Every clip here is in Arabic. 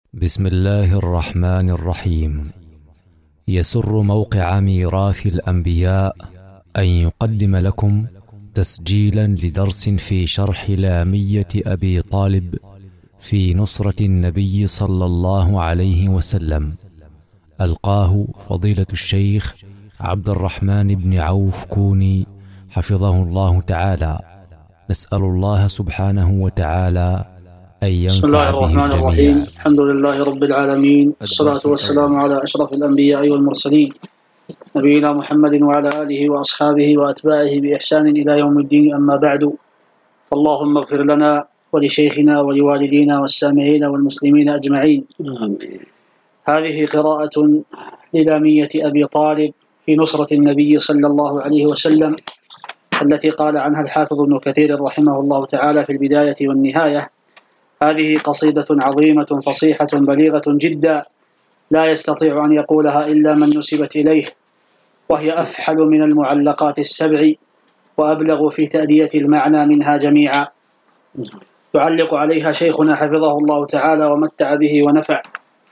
بسم الله الرحمن الرحيم. يسر موقع ميراث الأنبياء أن يقدم لكم تسجيلا لدرس في شرح لامية أبي طالب في نصرة النبي صلى الله عليه وسلم، ألقاه فضيلة الشيخ عبد الرحمن بن عوف كوني حفظه الله تعالى. نسأل الله سبحانه وتعالى أن بسم الله ينفع به الرحمن الجميع. الرحيم. الحمد لله رب العالمين، والصلاة والسلام على أشرف الأنبياء والمرسلين، نبينا محمد وعلى آله وأصحابه وأتباعه بإحسان إلى يوم الدين. أما بعد، فاللهم اغفر لنا ولشيخنا ولوالدينا والسامعين والمسلمين أجمعين. هذه قراءة للامية أبي طالب في نصرة النبي صلى الله عليه وسلم، التي قال عنها الحافظ ابن كثير رحمه الله تعالى في البداية والنهاية: هذه قصيدة عظيمة فصيحة بليغة جدا، لا يستطيع أن يقولها إلا من نسبت إليه، وهي أفحل من المعلقات السبع وأبلغ في تأدية المعنى منها جميعا. يعلق عليها شيخنا حفظه الله تعالى ومتع به ونفع.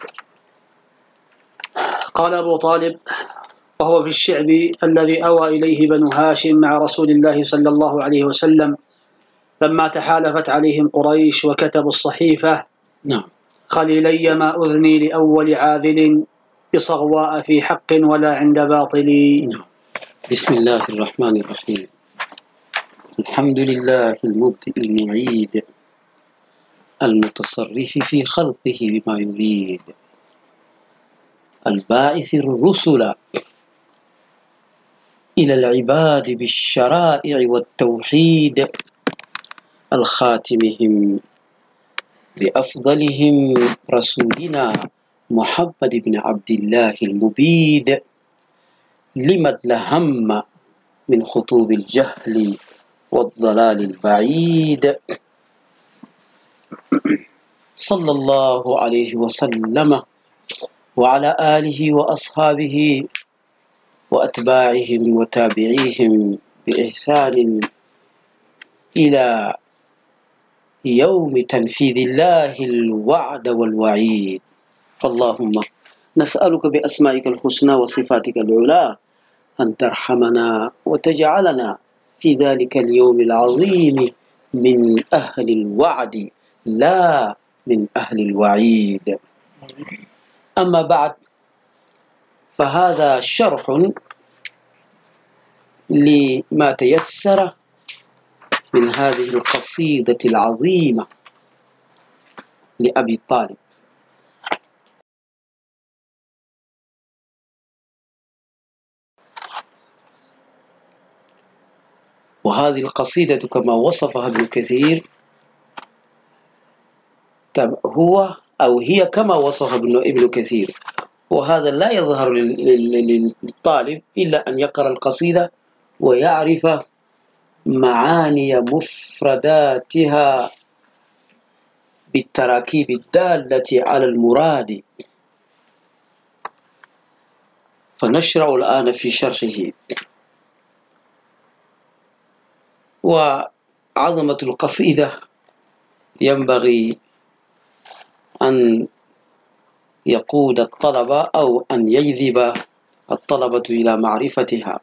قال أبو طالب: وهو في الشعب الذي أوى إليه بنو هاشم مع رسول الله صلى الله عليه وسلم لما تحالفت عليهم قريش وكتبوا الصحيفة: خليلي ما أذني لأول عاذل بصغواء في حق ولا عند باطل. بسم الله الرحمن الرحيم. الحمد لله المبدئ المعيد المتصرف في خلقه بما يريد، الباعث الرسل إلى العباد بالشرائع والتوحيد، الخاتمهم بأفضلهم رسولنا محمد بن عبد الله المبيد، لمن لهم من خطوب الجهل والضلال البعيد، صلى الله عليه وسلم وعلى آله وأصحابه وأتباعهم وتابعيهم بإحسان إلى يوم تنفيذ الله الوعد والوعيد. فاللهم نسألك بأسمائك الحسنى وصفاتك العلى أن ترحمنا وتجعلنا في ذلك اليوم العظيم من أهل الوعد لا من أهل الوعيد. أما بعد، فهذا شرح لما تيسر من هذه القصيدة العظيمة لأبي طالب. وهذه القصيدة كما وصفها ابن كثير هي كما وصفها ابن كثير، وهذا لا يظهر للطالب إلا أن يقرأ القصيدة ويعرف معاني مفرداتها بالتراكيب الدالة على المراد. فنشرع الآن في شرحه. وعظمة القصيدة ينبغي أن يقود الطلبة أو أن يجذب الطلبة إلى معرفتها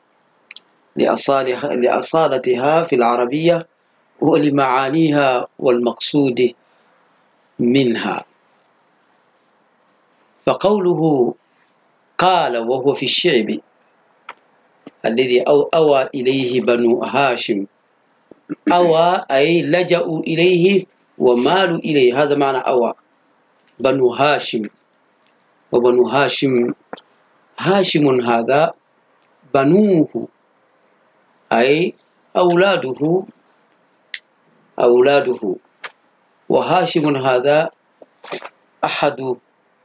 لأصالتها في العربية ولمعانيها والمقصود منها. فقوله قال وهو في الشعب الذي أوى إليه بنو هاشم، أوى أي لجأوا إليه ومالوا إليه، هذا معنى أوى. بنو هاشم، وبنو هاشم هذا بنوه أي أولاده، وهاشم هذا أحد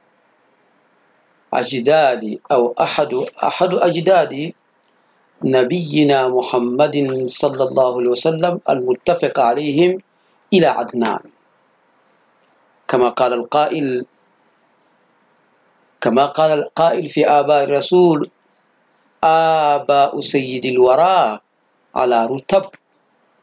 أجداد أو أحد أجداد نبينا محمد صلى الله عليه وسلم المتفق عليهم إلى عدنان، كما قال القائل في آباء الرسول: آباء سيد الورى على رتب،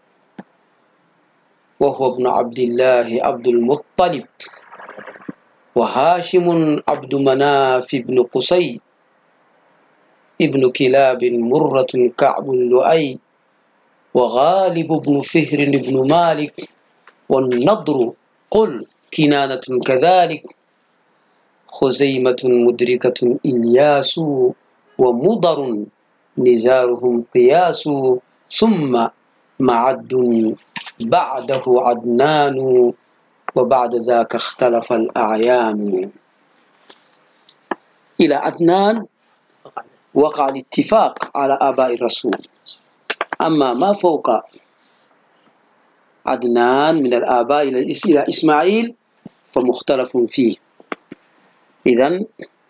وهو ابن عبد الله عبد المطلب، وهاشم عبد مناف بن قصي ابن كلاب مرة كعب لؤي وغالب بن فهر بن مالك والنضر قل كنانة كذلك خزيمة مدركة إلياس ومضر نزارهم قياس ثم معد بعده عدنان وبعد ذاك اختلف الأعيان. إلى عدنان وقع الاتفاق على آباء الرسول، أما ما فوق عدنان من الآباء إلى إسماعيل فمختلف فيه. إذن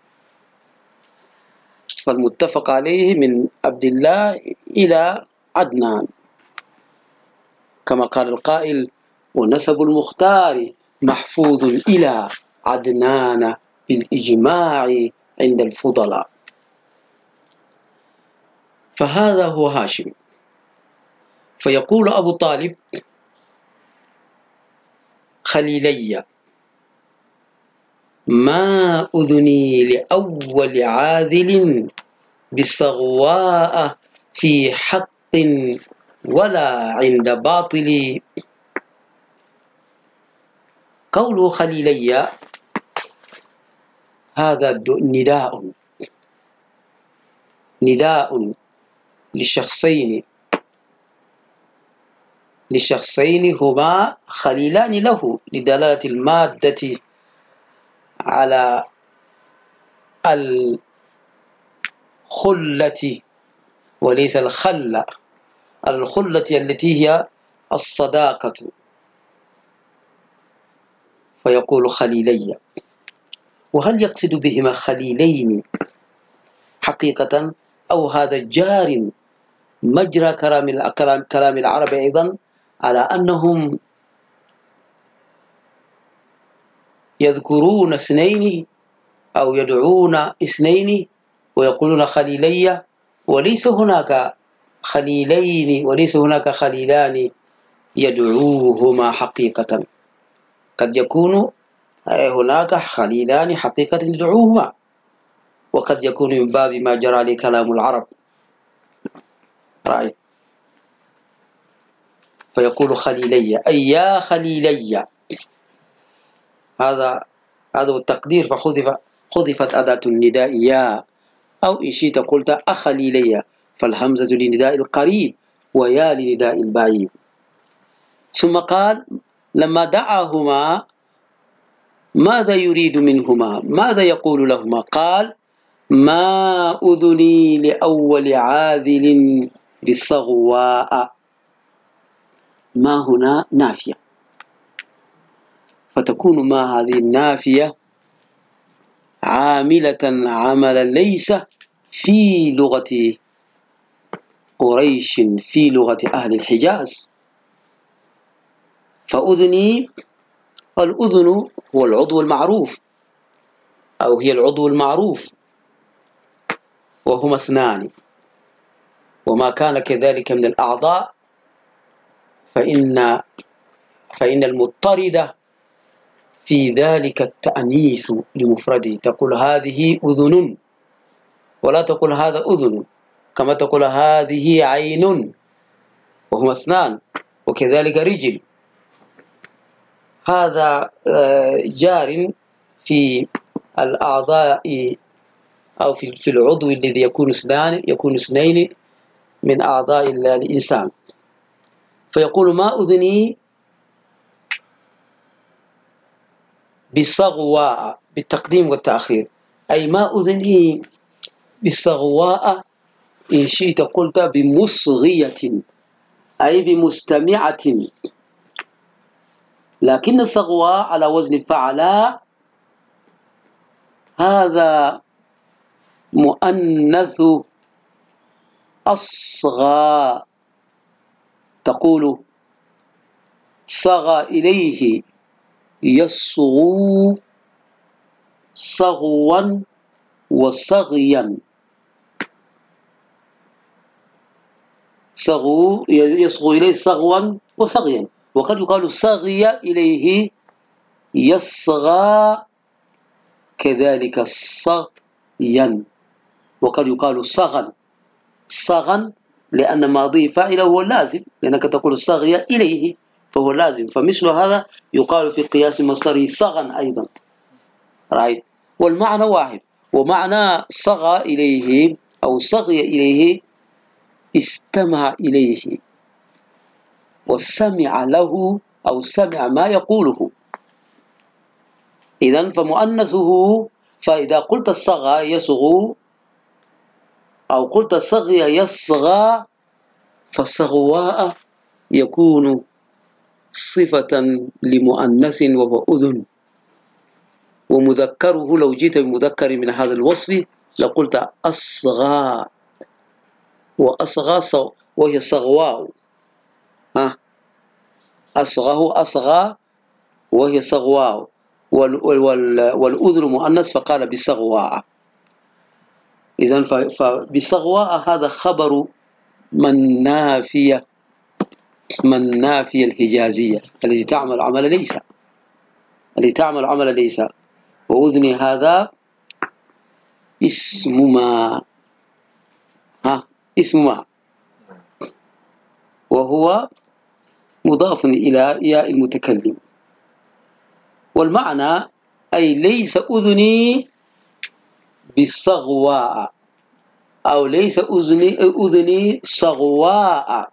فالمتفق عليه من عبد الله إلى عدنان، كما قال القائل ونسب المختار محفوظ إلى عدنان بالإجماع عند الفضلاء. فهذا هو هاشم. فيقول أبو طالب خليلي ما أذني لأول عاذل بصغواء في حق ولا عند باطل. قوله خليلي هذا نداء لشخصين هما خليلان له، لدلالة المادة على الخلة وليس الخلة، الخلة التي هي الصداقة. فيقول خليلي، وهل يقصد بهما خليلين حقيقة أو هذا جار مجرى كلام العرب أيضا على أنهم يذكرون اثنين أو يدعون اثنين ويقولون خليلي، وليس هناك خليلين وليس هناك خليلان يدعوهما حقيقة. قد يكون هناك خليلان حقيقة يدعوهما، وقد يكون من باب ما جرى عليه كلام العرب. رأي. فيقول خليلي أي يا خليلي، هذا التقدير، فحذفت أداة النداء يا، أو إن شئت قلت أخليلي، فالهمزة لنداء القريب ويا لنداء البعيد. ثم قال لما دعاهما ماذا يريد منهما، ماذا يقول لهما؟ قال ما أذني لأول عاذل بالصغواء. ما هنا نافية، فتكون ما هذه النافية عاملة عمل ليس في لغة قريش، في لغة أهل الحجاز. فأذني، الأذن هو العضو المعروف أو هي العضو المعروف، وهما اثنان، وما كان كذلك من الأعضاء فإن المضطرد في ذلك التأنيث لمفرده، تقول هذه أذن ولا تقول هذا أذن، كما تقول هذه عين وهما اثنان، وكذلك رجل. هذا جار في الأعضاء أو في العضو الذي يكون اثنين من أعضاء الإنسان. فيقول ما أذني بالصغواء بالتقديم والتأخير، أي ما أذني بالصغواء، إن شئت قلت بمصغية أي بمستمعة، لكن الصغواء على وزن فعلا هذا مؤنث أصغى، تقول صغى إليه يصغو صغوا وصغيا، صغو يصغو إليه صغوا وصغيا، وقد يقال صغي إليه يصغى كذلك صغيا، وقد يقال صغا. صغا لأن ماضي فاعله هو اللازم، لأنك تقول صغي إليه فهو لازم، فمثل هذا يقال في قياس مصدره صغا أيضا. right. والمعنى واحد. ومعنى صغى إليه أو صغي إليه استمع إليه وسمع له أو سمع ما يقوله. إذن فمؤنثه، فإذا قلت الصغى يصغو أو قلت صغي يصغى، فالصغواء يكون صفة لمؤنث وهو أذن، ومذكره لو جئت بمذكر من هذا الوصف لقلت أصغى، وأصغى وهي صغواء. أصغاه أصغى وهي صغواء، والأذن مؤنث فقال بصغواء. إذن فبصغواء هذا خبر من نافية الحجازية التي تعمل عمل ليس، وأذن هذا اسم ما وهو مضاف إلى ياء المتكلم. والمعنى أي ليس أذني بالصغواء أو ليس أذني صغواء،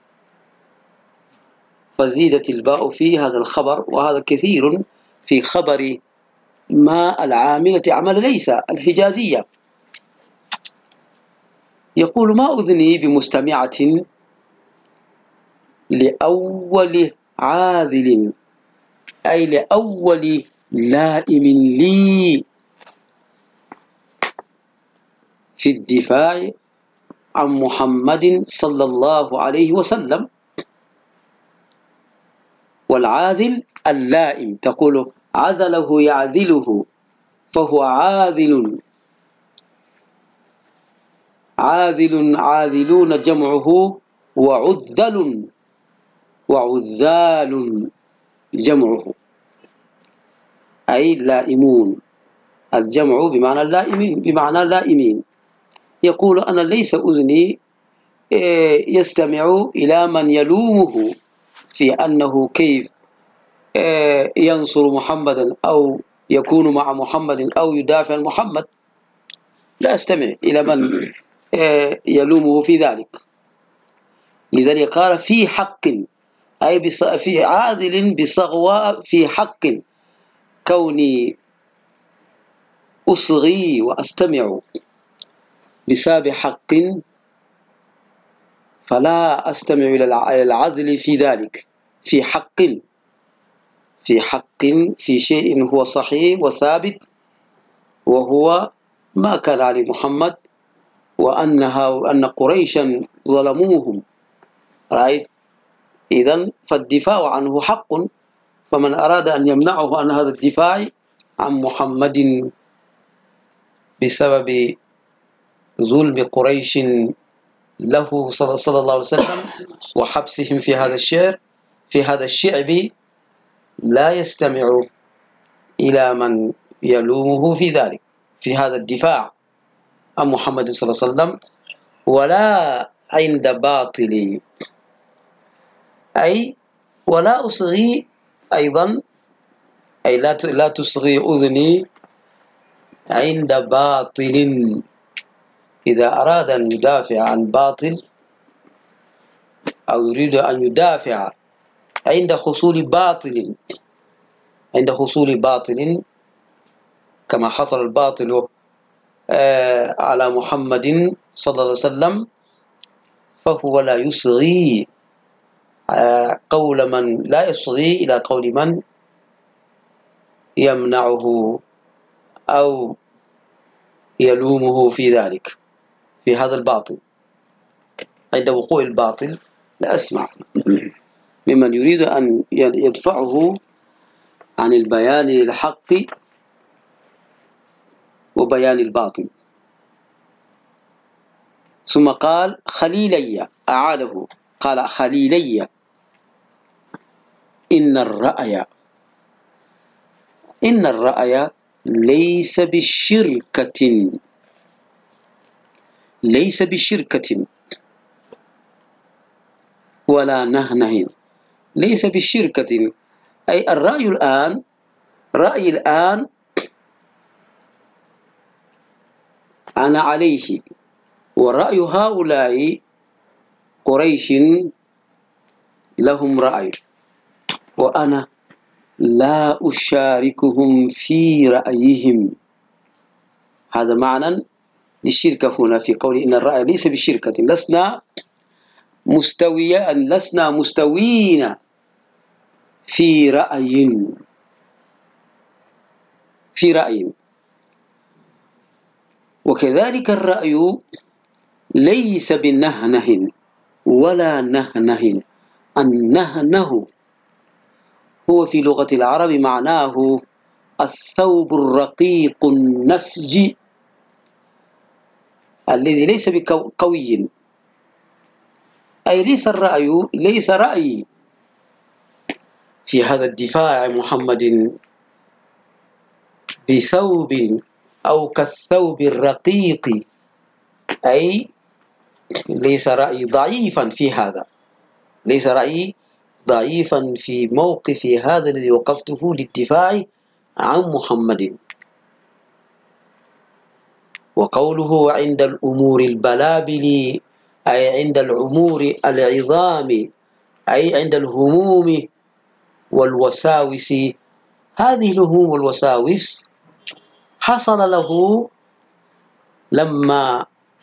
فزيدت الباء في هذا الخبر، وهذا كثير في خبر ما العاملة عمل ليس الحجازية. يقول ما أذني بمستمعة لأول عاذل، أي لأول لائم لي في الدفاع عن محمد صلى الله عليه وسلم. والعاذل اللائم، تقول عذله يعذله، فهو عاذل. عاذلون جمعه، وعذال جمعه، أي لائمون. الجمع بمعنى اللائمين، يقول أنا ليس أذني يستمع إلى من يلومه في أنه كيف ينصر محمدا أو يكون مع محمد أو يدافع عن محمد، لا أستمع إلى من يلومه في ذلك. لذلك قال في حق، أي في عاذل بصغواء في حق، كوني أصغي وأستمع بسبب حق، فلا أستمع إلى العذل في ذلك. في حق في شيء هو صحيح وثابت، وهو ما كان عليه محمد، وأن قريشا ظلموهم. إذن فالدفاع عنه حق، فمن أراد أن يمنعه عن هذا الدفاع عن محمد بسبب ظلم قريش له صلى الله عليه وسلم وحبسهم في هذا الشعب، لا يستمع إلى من يلومه في ذلك، في هذا الدفاع عن محمد صلى الله عليه وسلم، ولا عند باطل، أي ولا أصغي أيضا، أي لا تصغي أذني عند باطل. إذا أراد أن يدافع عن باطل أو يريد أن يدافع عند حصول باطل كما حصل الباطل على محمد صلى الله عليه وسلم، فهو لا يصغي قول من لا يصغي إلى قول من يمنعه أو يلومه في ذلك، في هذا الباطل. عند وقوع الباطل لا أسمع ممن يريد أن يدفعه عن البيان للحق وبيان الباطل. ثم قال خليلي، أعاده قال خليلي إن الرأي ليس بشركة، ليس بشركة ولا نهنه، ليس بالشركة، أي الرأي الآن، رأي الآن أنا عليه، ورأي هؤلاء قريش لهم رأي، وأنا لا أشاركهم في رأيهم. هذا معنى للشركة هنا في قول إن الرأي ليس بالشركة، لسنا مستويين في رأي. وكذلك الرأي ليس بالنهنه ولا نهنه. النهنه هو في لغة العرب معناه الثوب الرقيق النسج الذي ليس بقوي، أي ليس رأيي في هذا الدفاع عن محمد بثوب أو كالثوب الرقيق، أي ليس رأيي ضعيفا في هذا، ليس رأيي ضعيفا في موقفي هذا الذي وقفته للدفاع عن محمد. وقوله عند الأمور البلابل أي عند الأمور العظام، أي عند الهموم والوساوس. هذه الهموم والوساوس حصل له لما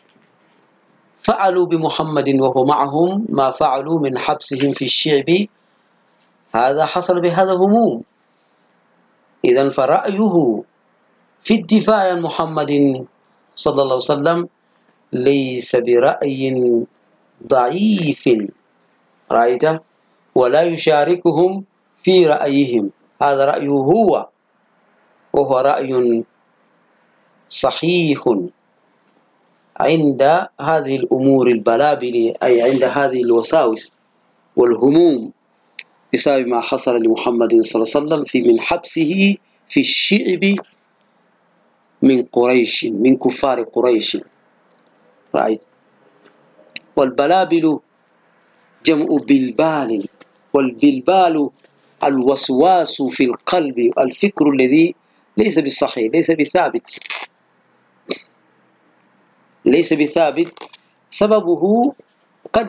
فعلوا بمحمد وهو معهم ما فعلوا من حبسهم في الشعب، هذا حصل بهذا هموم. إذن فرأيه في الدفاع عن محمد صلى الله عليه وسلم ليس برأي ضعيف، رأيته، ولا يشاركهم في رأيهم، هذا رأيه هو، وهو رأي صحيح عند هذه الأمور البلابل، أي عند هذه الوساوس والهموم بسبب ما حصل لمحمد صلى الله عليه وسلم من حبسه في الشعب من قريش، من كفار قريش. رأيت. والبلابل جمع بلبال، والبلبال الوسواس في القلب، الفكر الذي ليس بالصحيح، ليس بثابت. سببه قد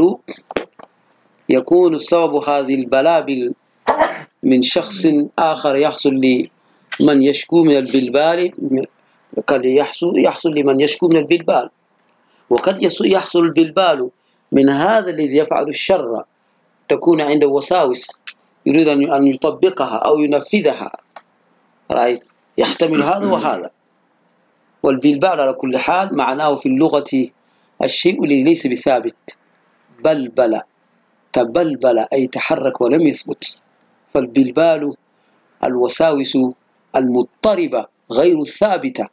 يكون السبب هذه البلابل من شخص آخر، يحصل لمن يشكو من البلبال، قد يحصل لمن يشكو من البلبال، وقد يحصل البلبال من هذا الذي يفعل الشر، تكون عنده وساوس يريد أن يطبقها أو ينفذها. رأيت، يحتمل هذا وهذا. والبلبال على كل حال معناه في اللغة الشيء الذي ليس بثابت، بلبل، تبلبل أي تحرك ولم يثبت. فالبلبال الوساوس المضطربة غير الثابتة.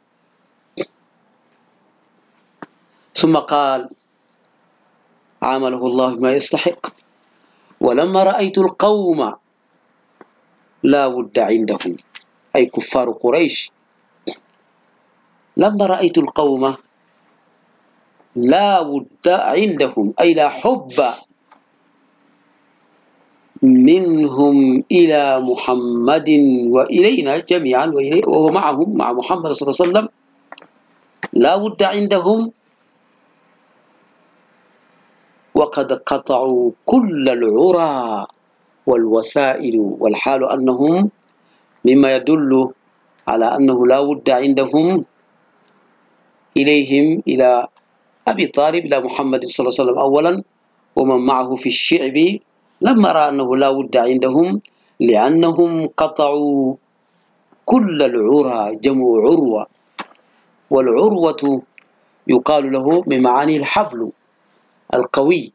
ثم قال عامله الله بما يستحق. ولما رأيت القوم لا ود عندهم، أي كفار قريش، لما رأيت القوم لا ود عندهم، أي لا حب منهم إلى محمد وإلينا جميعا، وهو معهم مع محمد صلى الله عليه وسلم، لا ود عندهم، وقد قطعوا كل العرى والوسائل، والحال أنهم مما يدل على أنه لا ود عندهم إليهم، إلى أبي طالب، إلى محمد صلى الله عليه وسلم أولا ومن معه في الشعب، لما رأى أنه لا ود عندهم، لأنهم قطعوا كل العرى، جمع عروة، والعروة يقال له من معاني الحبل القوي.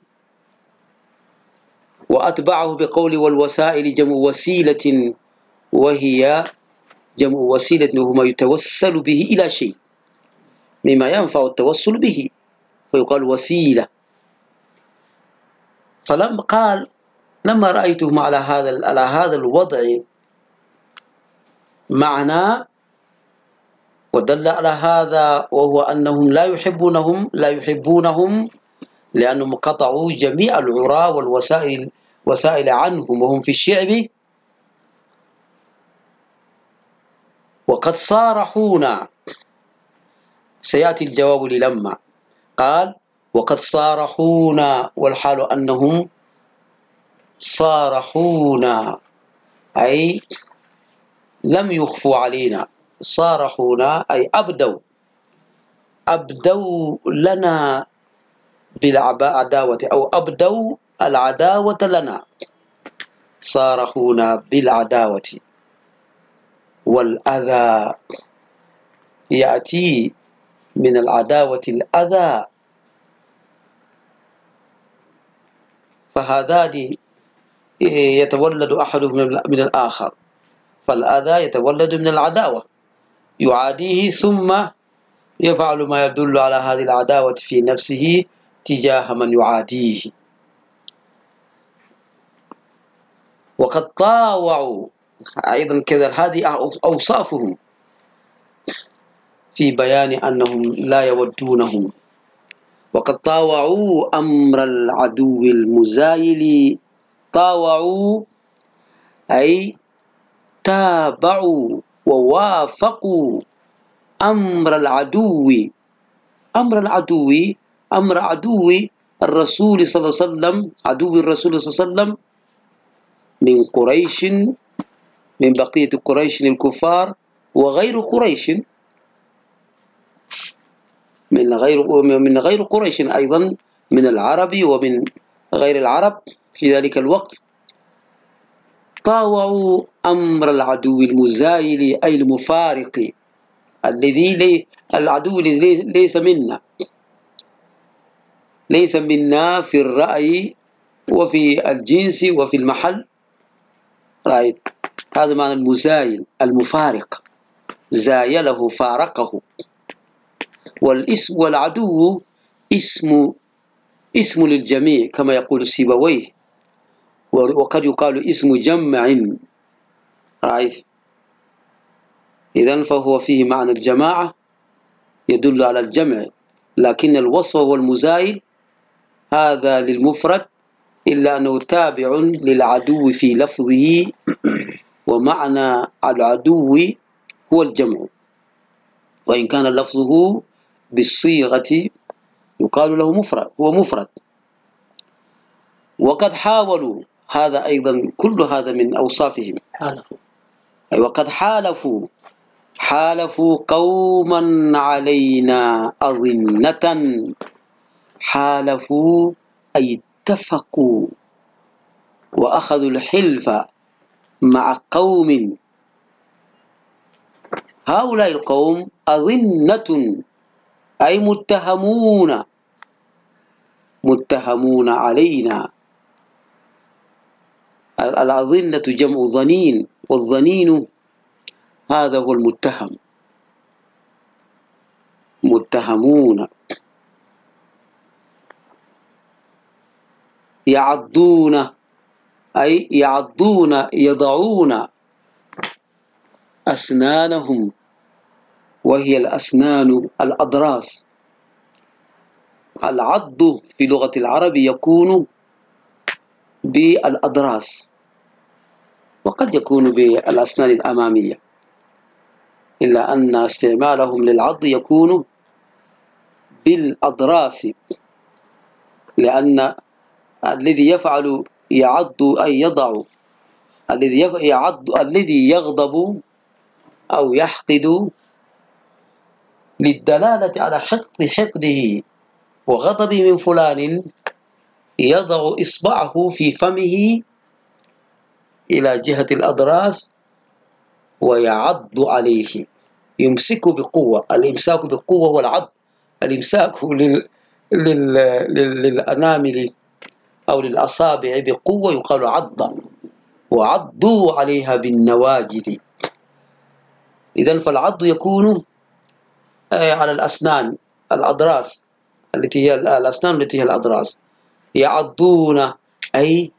وأتبعه بقول والوسائل جمع وسيلة، وهي جمع وسيلة وهو ما يتوسل به إلى شيء مما ينفع التوسل به، فيقال وسيلة. فلما قال لما رأيتهم على هذا الوضع، معنى ودل على هذا وهو أنهم لا يحبونهم لأنهم قطعوا جميع العراة والوسائل عنهم وهم في الشعب. وقد صارحونا، سيأتي الجواب للما قال وقد صارحونا، والحال أنهم صارحونا أي لم يخفوا علينا. صارحونا أي أبدوا لنا بالعداوة أو أبدوا العداوة لنا. صارحونا بالعداوة والأذى، يأتي من العداوة الأذى، فهذان يتولد أحدهما من الآخر. فالأذى يتولد من العداوة، يعاديه ثم يفعل ما يدل على هذه العداوة في نفسه تجاه من يعاديه. وقد طاوعوا أيضا كذا، هذه أوصافهم في بيان أنهم لا يودونهم. وقد طاوعوا أمر العدو المزايل. طاوعوا أي تابعوا ووافقوا أمر العدو. أمر عدو الرسول صلى الله عليه وسلم، عدو الرسول صلى الله عليه وسلم من قريش، من بقية قريش الكفار وغير قريش، من غير قريش أيضا، من العرب ومن غير العرب في ذلك الوقت. طاوعوا أمر العدو المزايل أي المفارق، العدو ليس منا في الرأي وفي الجنس وفي المحل. رأيت هذا معنى المزايل، المفارق، زايله فارقه. والاسم والعدو اسم للجميع كما يقول سيبويه، وقد يقال اسم جمع. رأيت إذن فهو فيه معنى الجماعة يدل على الجمع، لكن الوصف والمزايل هذا للمفرد، إلا أنه تابع للعدو في لفظه، ومعنى العدو هو الجمع، وإن كان لفظه بالصيغة يقال له مفرد، هو مفرد. وقد حاولوا، هذا أيضا كل هذا من أوصافهم. وقد حالفوا قوما علينا أظنة. حالفوا أي اتفقوا وأخذوا الحلف مع قوم. هؤلاء القوم أظنة أي متهمون علينا. الأظنة جمع ظنين، والظنين هذا هو المتهم. متهمون. يعضون أي يضعون أسنانهم، وهي الأسنان الأضراس. العض في لغة العرب يكون بالأضراس، وقد يكون بالأسنان الأمامية، إلا أن استعمالهم للعض يكون بالأضراس، لأن الذي يفعل يعض أي يضع، الذي يغضب أو يحقد للدلالة على حقده وغضبه من فلان يضع إصبعه في فمه إلى جهة الأضراس ويعض عليه، يمسك بقوة. الإمساك بقوة هو العض. الإمساك للأنامل أو للأصابع بقوة يقال عض، وعضوا عليها بالنواجذ. إذن فالعض يكون على الأسنان، الأضراس التي هي الأسنان التي هي الأضراس. يعضون أي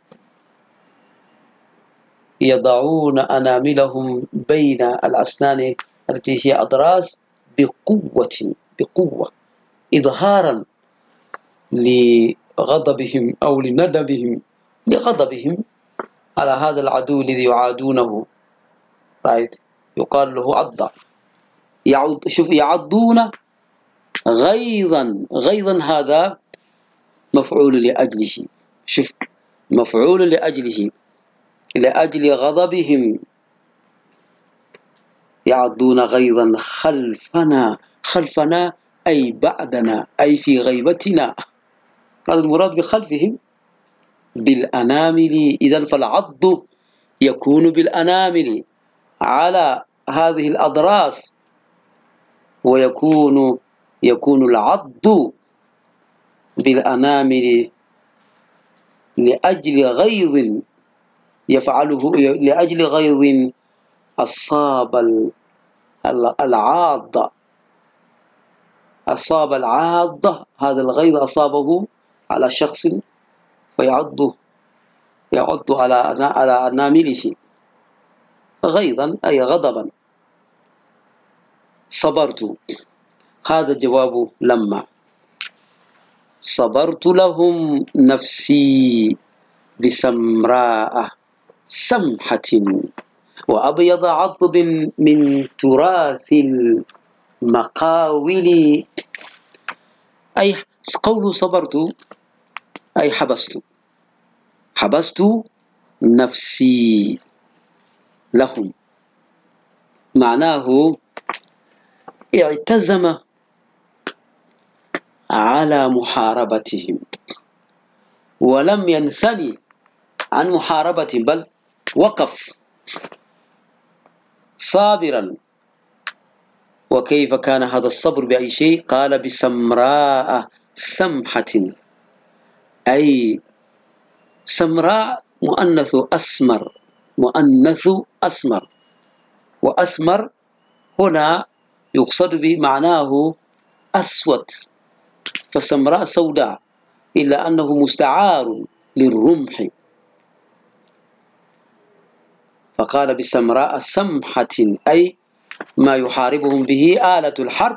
يضعون أناملهم بين الأسنان التي هي أضراس بقوة إظهارا لغضبهم أو لغضبهم على هذا العدو الذي يعادونه. يقال له عض. شوف، يعضون غيظا هذا مفعول لأجله. شوف، مفعول لأجله، لأجل غضبهم يعضون غيظا خلفنا أي بعدنا، أي في غيبتنا. هذا المراد بخلفهم بالأنامل. إذن فالعض يكون بالأنامل على هذه الأضراس، ويكون العض بالأنامل لأجل غيظ يفعله، لأجل غيظ أصاب العاض. هذا الغيظ أصابه على شخص فيعض على أنامله غيظا أي غضبا. صبرت، هذا جواب لما. صبرت لهم نفسي بسمراء سمحة وأبيض عضب من تراث المقاول. أي قول صبرت أي حبست نفسي لهم، معناه اعتزم على محاربتهم ولم ينثني عن محاربتهم، بل وقف صابرا. وكيف كان هذا الصبر بأي شيء؟ قال بسمراء سمحة، أي سمراء مؤنث أسمر، وأسمر هنا يقصد به معناه أسود، فالسمراء سوداء، إلا أنه مستعار للرمح، فقال بسمراء سمحة أي ما يحاربهم به آلة الحرب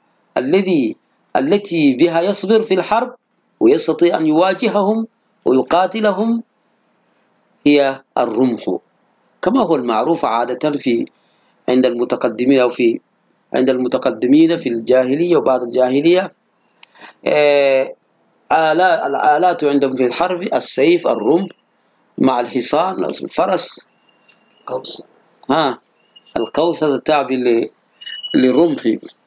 التي بها يصبر في الحرب ويستطيع أن يواجههم ويقاتلهم، هي الرمح، كما هو المعروف عادة عند المتقدمين في الجاهلية وبعد الجاهلية. الآلات عندهم في الحرب السيف، الرمح، مع الحصان، الفرس، القوس هذا تابع للرمح.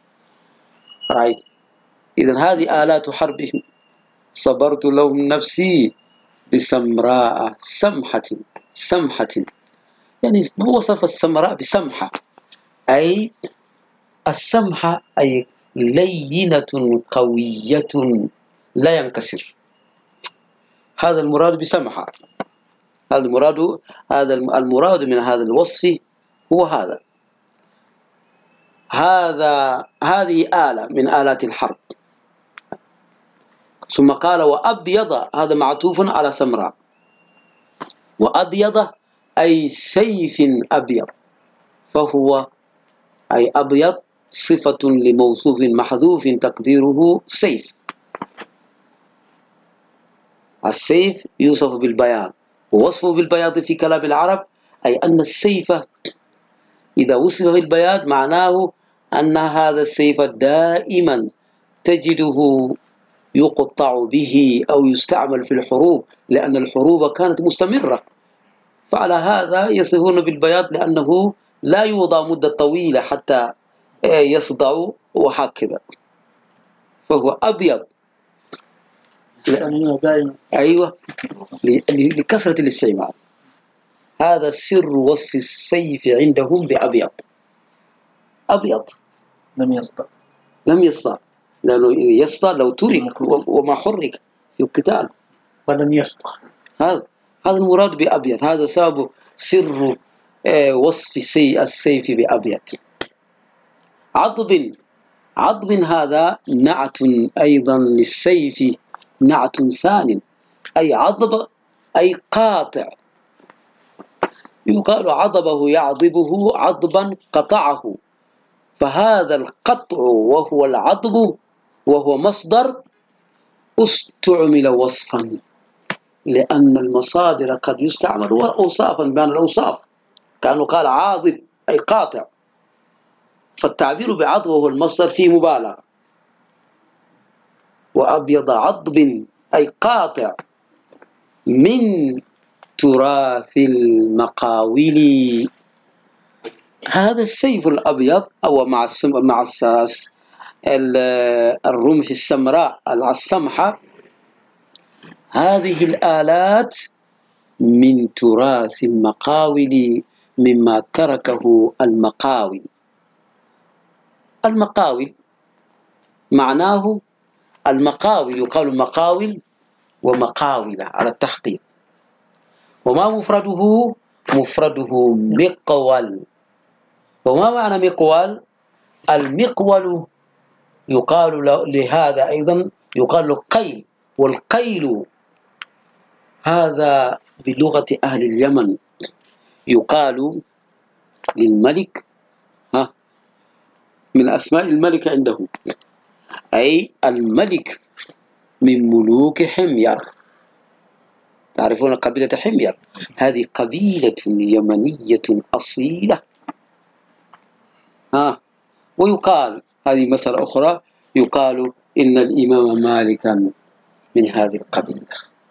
إذن هذه آلات حربهم. صبرت لهم نفسي بسمراء سمحة، يعني وصف السمراء بسمحة، أي السمحة أي لينة قوية لا ينكسر. هذا المراد بسمحة، هذا المراد من هذا الوصف هو هذه آلة من آلات الحرب. ثم قال وأبيض، هذا معطوف على سمراء، وأبيض أي سيف أبيض، فهو أي أبيض صفة لموصوف محذوف تقديره سيف. السيف يوصف بالبياض، ووصفه بالبياض في كلام العرب أي أن السيف إذا وصف بالبياض معناه أن هذا السيف دائما تجده يقطع به أو يستعمل في الحروب، لأن الحروب كانت مستمرة، فعلى هذا يصفون بالبياض لأنه لا يوضع مدة طويلة حتى يصدع وهكذا، فهو أبيض. أيوة، لكثرة الاستعمال. هذا سر وصف السيف عندهم بأبيض. أبيض لم يصدع، لأنه يصدع لو ترك وما حرك في القتال، ولم يصدع. هذا المراد بأبيض، هذا سبب سر وصف السيف بأبيض. عضب هذا نعت أيضا للسيف، نعت ثان، أي عضب أي قاطع. يقال عضبه يعضبه عضبا قطعه، فهذا القطع وهو العضب وهو مصدر استعمل وصفا، لأن المصادر قد يستعمل أوصافا بين الأوصاف، كأنه قال عاضب أي قاطع، فالتعبير بعضب وهو المصدر فيه مبالغة. وأبيض عضب أي قاطع من تراث المقاول. هذا السيف الأبيض أو مع الرمح السمراء السمحة، هذه الآلات من تراث المقاول مما تركه المقاول. المقاول معناه المقاول، يقال مقاول ومقاول على التحقيق. وما مفرده؟ مفرده مقول. وما معنى مقول؟ المقول يقال لهذا أيضا يقال له قيل، والقيل هذا بلغة أهل اليمن يقال للملك، من أسماء الملك عندهم، أي الملك من ملوك حمير. تعرفون قبيلة حمير؟ هذه قبيلة يمنية أصيلة. ويقال هذه مسألة أخرى، يقال إن الإمام مالكا من هذه القبيلة،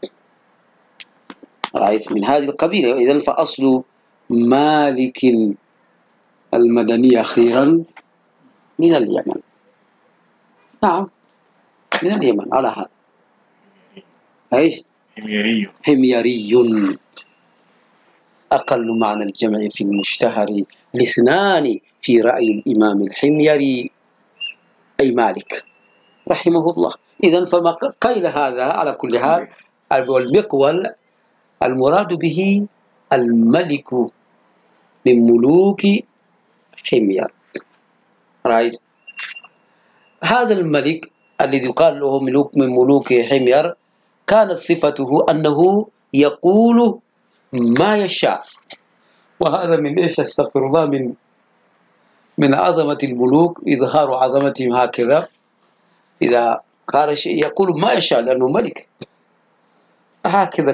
رأيت من هذه القبيلة. إذن فأصل مالك المدني أخيرا من اليمن. نعم من اليمن على هذا. ايش؟ حميري. أقل معنى الجمع في المشتهر الاثنان في رأي الإمام الحميري أي مالك رحمه الله. إذن فما قيل هذا على كل حال. والمقول المراد به الملك من ملوك حمير. رأيت؟ هذا الملك الذي يقال له ملوك من ملوك حمير كانت صفته أنه يقول ما يشاء. وهذا من إيش؟ استغفر الله، من عظمة الملوك، إظهار عظمتهم هكذا. إذا قال شيء يقول ما يشاء لأنه ملك. هكذا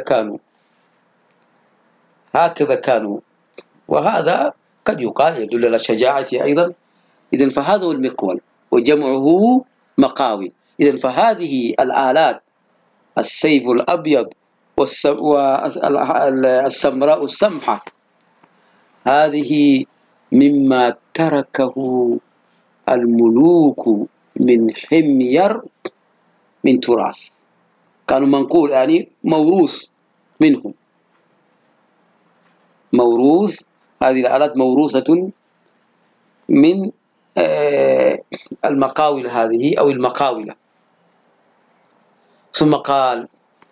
كانوا. وهذا قد يقال يدل على شجاعته أيضا. إذن فهذا هو المقول وجمعه مقاول. إذن فهذه الآلات السيف الأبيض والسمراء السمحة هذه مما تركه الملوك من حمير من تراث، كانوا منقول يعني موروث منهم، موروث. هذه الآلات موروثة من المقاول هذه أو المقاولة. ثم قال: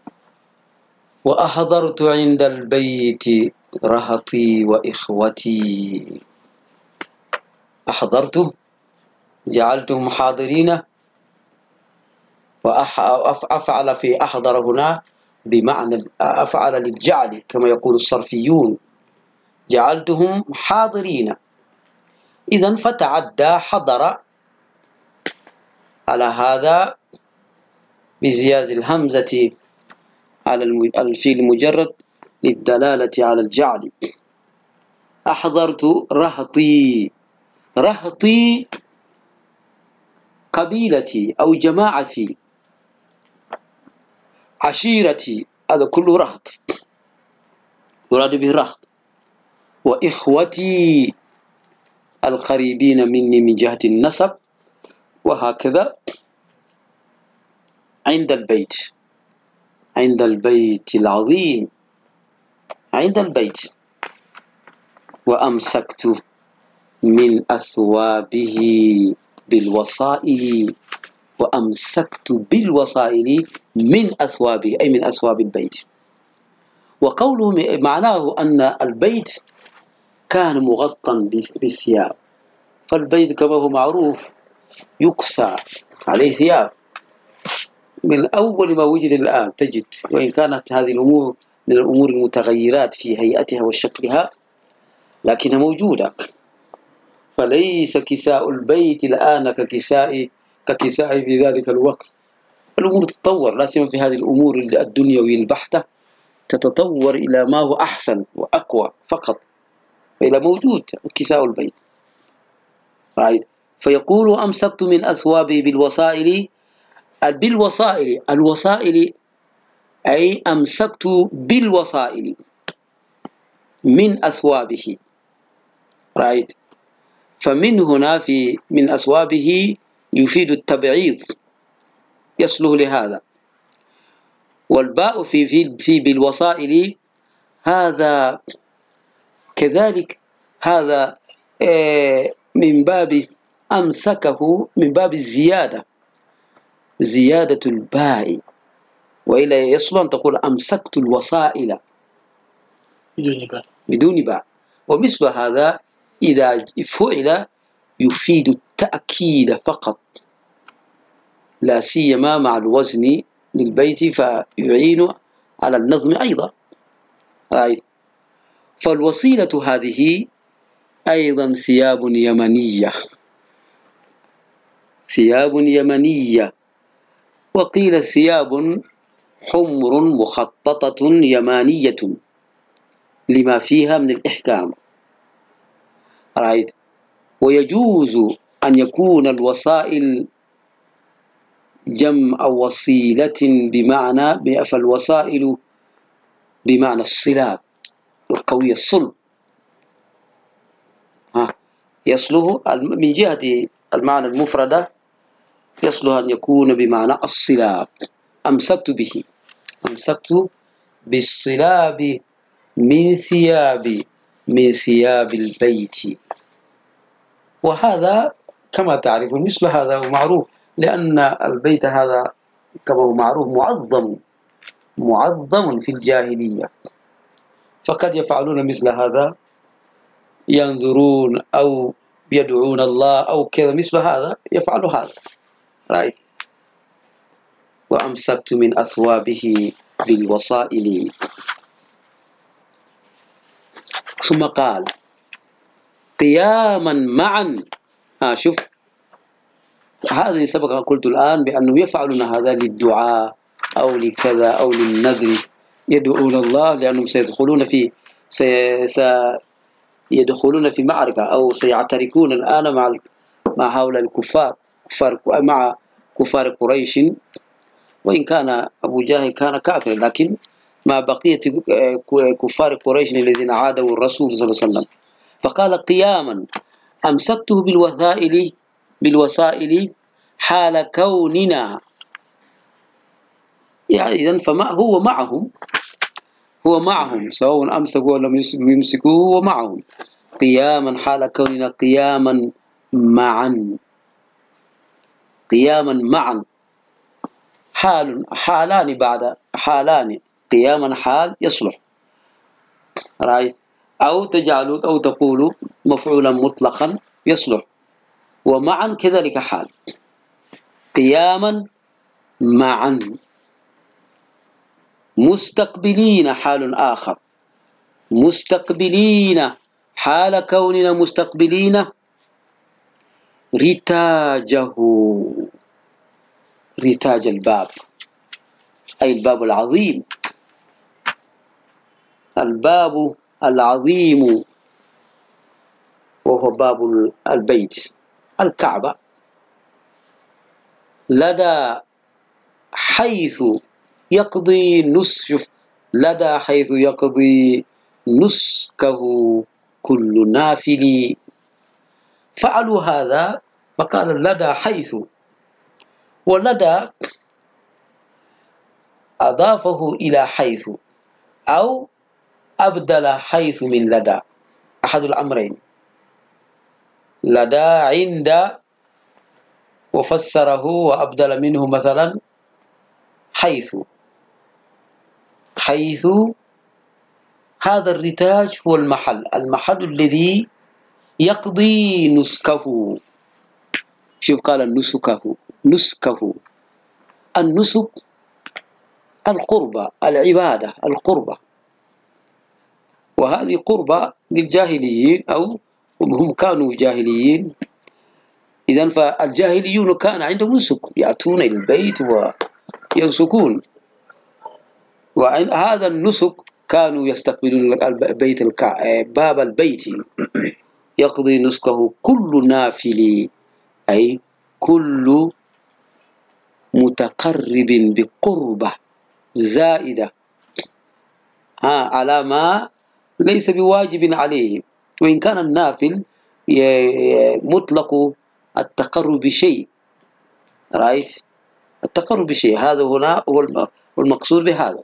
وأحضرت عند البيت رهطي وإخوتي. أحضرت جعلتهم حاضرين، وأفعل في أحضر هنا بمعنى أفعل للجعل كما يقول الصرفيون، جعلتهم حاضرين. إذن فتعدى حضر على هذا بزيادة الهمزة على الفيل المجرد للدلالة على الجعل. أحضرت رهطي. رهطي قبيلتي أو جماعتي، عشيرتي، هذا كله رهط، يراد به رهط. وإخوتي القريبين مني من جهة النسب، وهكذا. عند البيت العظيم، عند البيت. وأمسكت من أثوابه بالوصائل. وأمسكت بالوصائل من أثوابه أي من أثواب البيت. وقوله معناه أن البيت كان مغطى بالثياب، فالبيت كما هو معروف يكسى عليه ثياب من أول ما وجد الآن تجد، وإن كانت هذه الأمور من الأمور المتغيرات في هيئتها وشكلها لكنها موجودة. فليس كساء البيت الآن ككساء في ذلك الوقت. الأمور تتطور، لا سيما في هذه الأمور الدنيوية البحتة، تتطور إلى ما هو أحسن وأقوى فقط، إلى موجود كساء البيت. فيقول أمسكت من أثوابي بالوسائل. الوسائل أي أمسكت بالوسائل من أثوابه. فمن هنا من أثوابه يفيد التبعيض، يصلح لهذا. والباء في بالوسائل هذا كذلك، هذا من باب أمسكه، من باب الزيادة، زيادة الباء، وإلا يصلح أن تقول أمسكت الوسائل بدون باء. ومثل هذا إذا فعل يفيد التأكيد فقط، لا سيما مع الوزن للبيت فيعين على النظم أيضا. فالوسيلة هذه أيضا ثياب يمنية، ثياب يمنية، وقيل ثياب حمر مخططة يمانية لما فيها من الإحكام. ويجوز أن يكون الوسائل جمع وسيلة بمعنى، فالوسائل بمعنى الصلاب القوية، الصلب. يصله من جهة المعنى المفردة، يصله أن يكون بمعنى الصلاب. أمسكت به، أمسكت بالصلاب من ثياب البيت. وهذا كما تعرفون مثل هذا معروف، لأن البيت هذا كما هو معروف معظم في الجاهلية، فقد يفعلون مثل هذا، ينظرون أو يدعون الله أو كذا، مثل هذا يفعل هذا. وأمسكت من أثوابه بالوسائل. ثم قال قياما معا. شوف، هذه سبق قلت الآن بأنه يفعلون هذا للدعاء أو لكذا أو للنذر، يدعون الله لأنهم سيدخلون في معركة أو سيعتركون الآن مع هؤلاء الكفار، مع كفار قريش. وإن كان أبو جهل كان كافر، لكن مع بقية كفار قريش الذين عادوا الرسول صلى الله عليه وسلم. فقال قياما أمسكته بالوسائل حال كوننا، يعني إذن فما هو معهم سواء أمسكوا ولا لم يمسكوا، هو معهم. قياما حال كوننا قياما معا، قياما معا، حالان بعد حالان، قياما حال يصلح، أو تقول مفعولا مطلقا يصلح، ومعا كذلك حال، قياما معا. مستقبلين حال آخر، مستقبلين حال كوننا مستقبلين رتاجه، رتاج الباب أي الباب العظيم، الباب العظيم وهو باب البيت الكعبة، لدى حيث يقضي نسك، لدى حيث يقضي نسكه كل نافل. فعلوا هذا، فقال لدى حيث، ولدى أضافه إلى حيث أو أبدل حيث من لدى، أحد الأمرين، لدى عند، وفسره وأبدل منه مثلا حيث. حيث هذا الرتاج هو المحل الذي يقضي نسكه. شوف قال نسكه، النسك القربة، العبادة، القربة، وهذه قربة للجاهليين أو هم كانوا جاهليين. إذن فالجاهليون كان عندهم نسك، يأتون إلى البيت وينسكون، وهذا النسك كانوا يستقبلون باب البيت يقضي نسكه كل نافل، أي كل متقرب بقربة زائدة على ما ليس بواجب عليه، وإن كان النافل مطلق التقرب بشيء، رأيت التقرب بشيء، هذا هنا هو المقصود بهذا.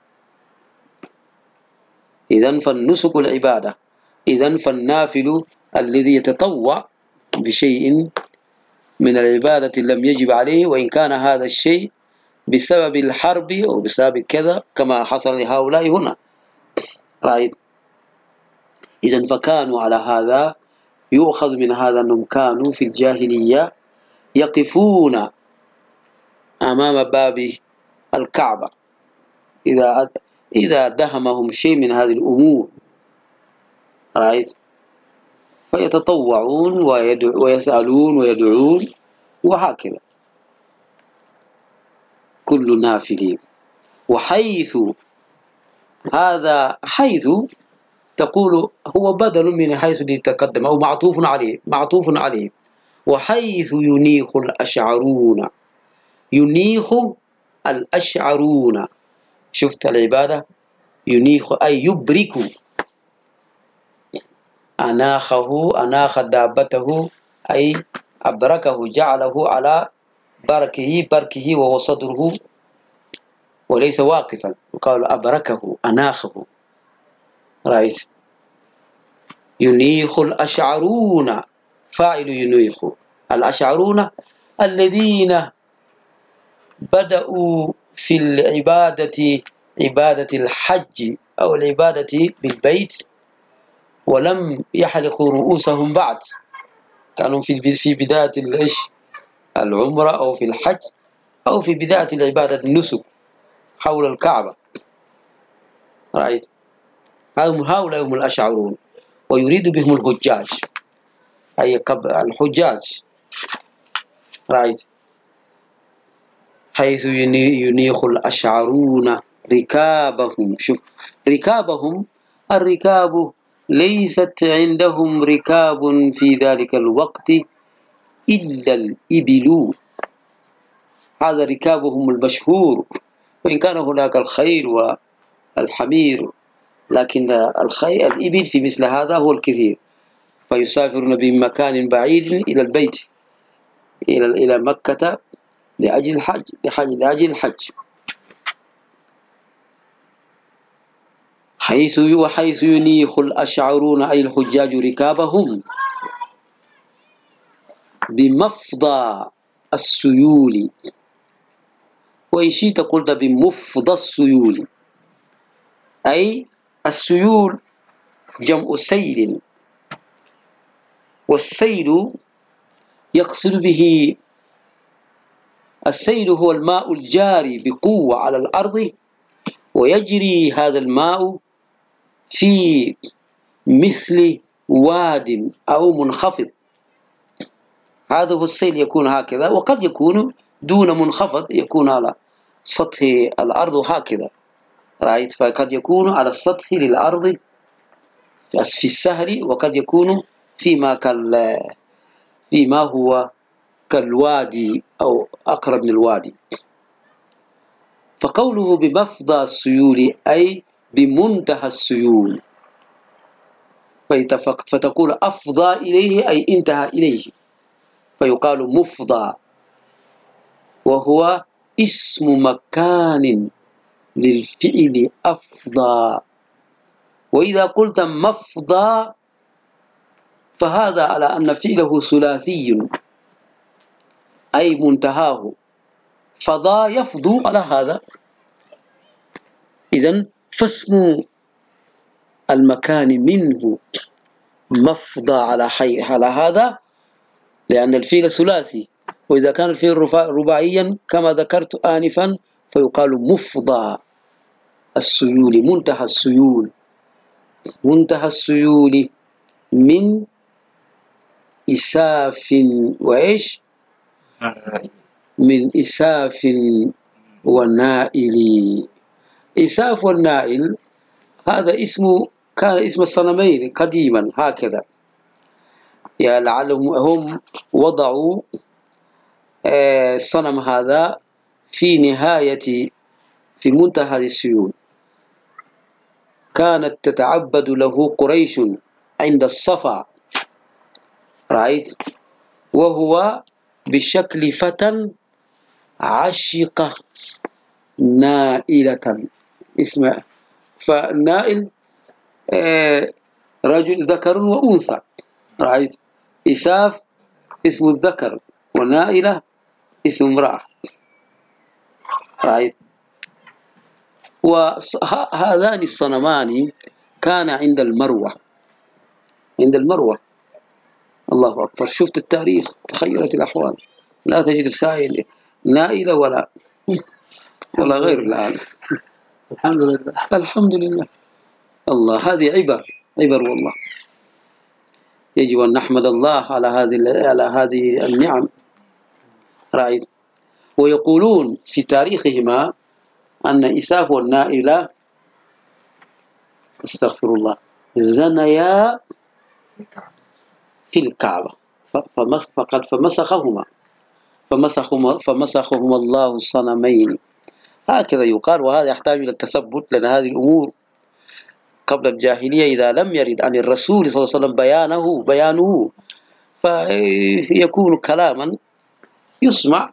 إذن فالنسك العبادة، إذن فالنافل الذي يتطوع بشيء من العبادة لم يجب عليه، وإن كان هذا الشيء بسبب الحرب أو بسبب كذا كما حصل لهؤلاء هنا، رأيت. إذن فكانوا على هذا، يؤخذ من هذا أنهم كانوا في الجاهلية يقفون أمام باب الكعبة إذا دهمهم شيء من هذه الأمور، رأيت، فيتطوعون ويسألون ويدعون وهكذا كل نافل. وحيث هذا، حيث تقول هو بدل من حيث تقدم أو معطوف عليه. وحيث ينيخ الأشعرون، ينيخ الأشعرون، شفت العبادة، ينيخ أي يبرك، أناخ دابته أي أبركه، جعله على بركه وهو صدره وليس واقفا، يقال أبركه أناخه، رأيت. ينيخ الأشعرون، فاعل ينيخ، الأشعرون الذين بدأوا في العبادة، عبادة الحج أو العبادة بالبيت، ولم يحلقوا رؤوسهم بعد، كانوا في بداية العمرة أو في الحج أو في بداية العبادة النسك حول الكعبة، رأيت. هؤلاء هم الأشعرون، ويريد بهم الحجاج، أي الحجاج، رأيت. حيث ينيخ الأشعرون ركابهم، شوف ركابهم، الركاب ليست عندهم ركاب في ذلك الوقت إلا الإبل، هذا ركابهم المشهور، وإن كان هناك الخيل والحمير، لكن الإبل في مثل هذا هو الكثير، فيسافرون من مكان بعيد إلى البيت، إلى مكة لأجل الحج. وحيث ينيخ الأشعرون أي الحجاج ركابهم بمفضى السيول، وإن شئت قلت بمفضى السيول، أي السيول جمع سيل، والسيل يقصد به، السيل هو الماء الجاري بقوة على الأرض، ويجري هذا الماء في مثل واد أو منخفض، هذا هو السيل، يكون هكذا، وقد يكون دون منخفض، يكون على سطح الأرض هكذا، رأيت. فقد يكون على السطح للأرض في السهل، وقد يكون فيما هو كالوادي أو أقرب من الوادي. فقوله بمفضى السيول أي بمنتهى السيول، فتقول أفضى إليه أي انتهى إليه، فيقال مفضى، وهو اسم مكان للفعل أفضى. وإذا قلت مفضى فهذا على أن فعله ثلاثي، أي منتهاه، فضى يفضو على هذا. إذن فاسم المكان منه مفضى على هذا، لأن الفعل ثلاثي، وإذا كان الفعل رباعيا كما ذكرت آنفا فيقال مفضى السيول، منتهى السيول، منتهى السيول من إساف وإيش؟ من إساف ونائل. إساف والنائل هذا اسمه، كان اسم الصنمين قديما هكذا، يعني لعلهم هم وضعوا الصنم هذا في نهاية، في منتهى السيول، كانت تتعبد له قريش عند الصفا، رأيت، وهو بشكل فتى عشقة نائلة اسمه. فالنائل رجل ذكر وأنثى، رأيت، إساف اسم الذكر ونائلة اسم امرأة، رأيت. وهذان الصنمان كان عند المروة، عند المروة. الله أكبر، شفت التاريخ، تخيلت الأحوال، لا تجد سائل نائلة ولا غير الآن. الحمد لله، الحمد لله. الله، هذه عبر والله، يجب أن نحمد الله على هذه النعم، رأيت. ويقولون في تاريخهما أن إساف والنائلة، استغفر الله، زنيا في الكعبة فمسخهما الله الصنمين، هكذا يقال. وهذا يحتاج إلى التثبت، لأن هذه الأمور قبل الجاهلية إذا لم يرد عن الرسول صلى الله عليه وسلم بيانه فيكون كلاما يسمع،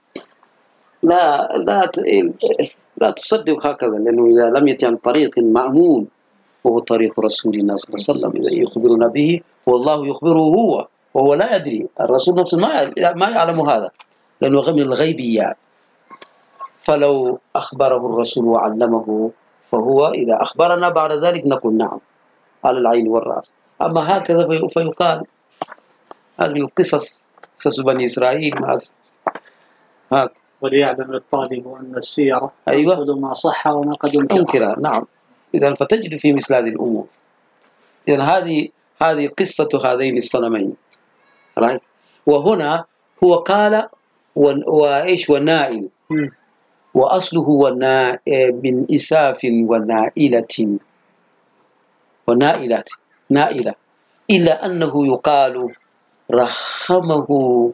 لا تصدق هكذا، لأنه إذا لم يأتي عن طريق مأمون وهو طريق رسول الله صلى الله عليه وسلم إذا يخبرنا به، والله يخبره هو وهو لا يدري، الرسول نفسه ما يعلم هذا، لأنه من الغيبيات. فلو أخبره الرسول وعلمه فهو، إذا أخبرنا بعد ذلك نقول نعم على العين والرأس. أما هكذا فيقال هذه القصص، قصص بني إسرائيل، ما أدري. وليعلم الطالب أن السيرة أيوة، تنقل ما صح وما قد أنكر. نعم، إذا فتجد في مثل هذه الأمور. إذا هذه قصة هذين الصنمين، رأيت. وهنا هو قال وإيش ونائل، وأصله من إساف ونائلة نائلة، إلا أنه يقال رخمه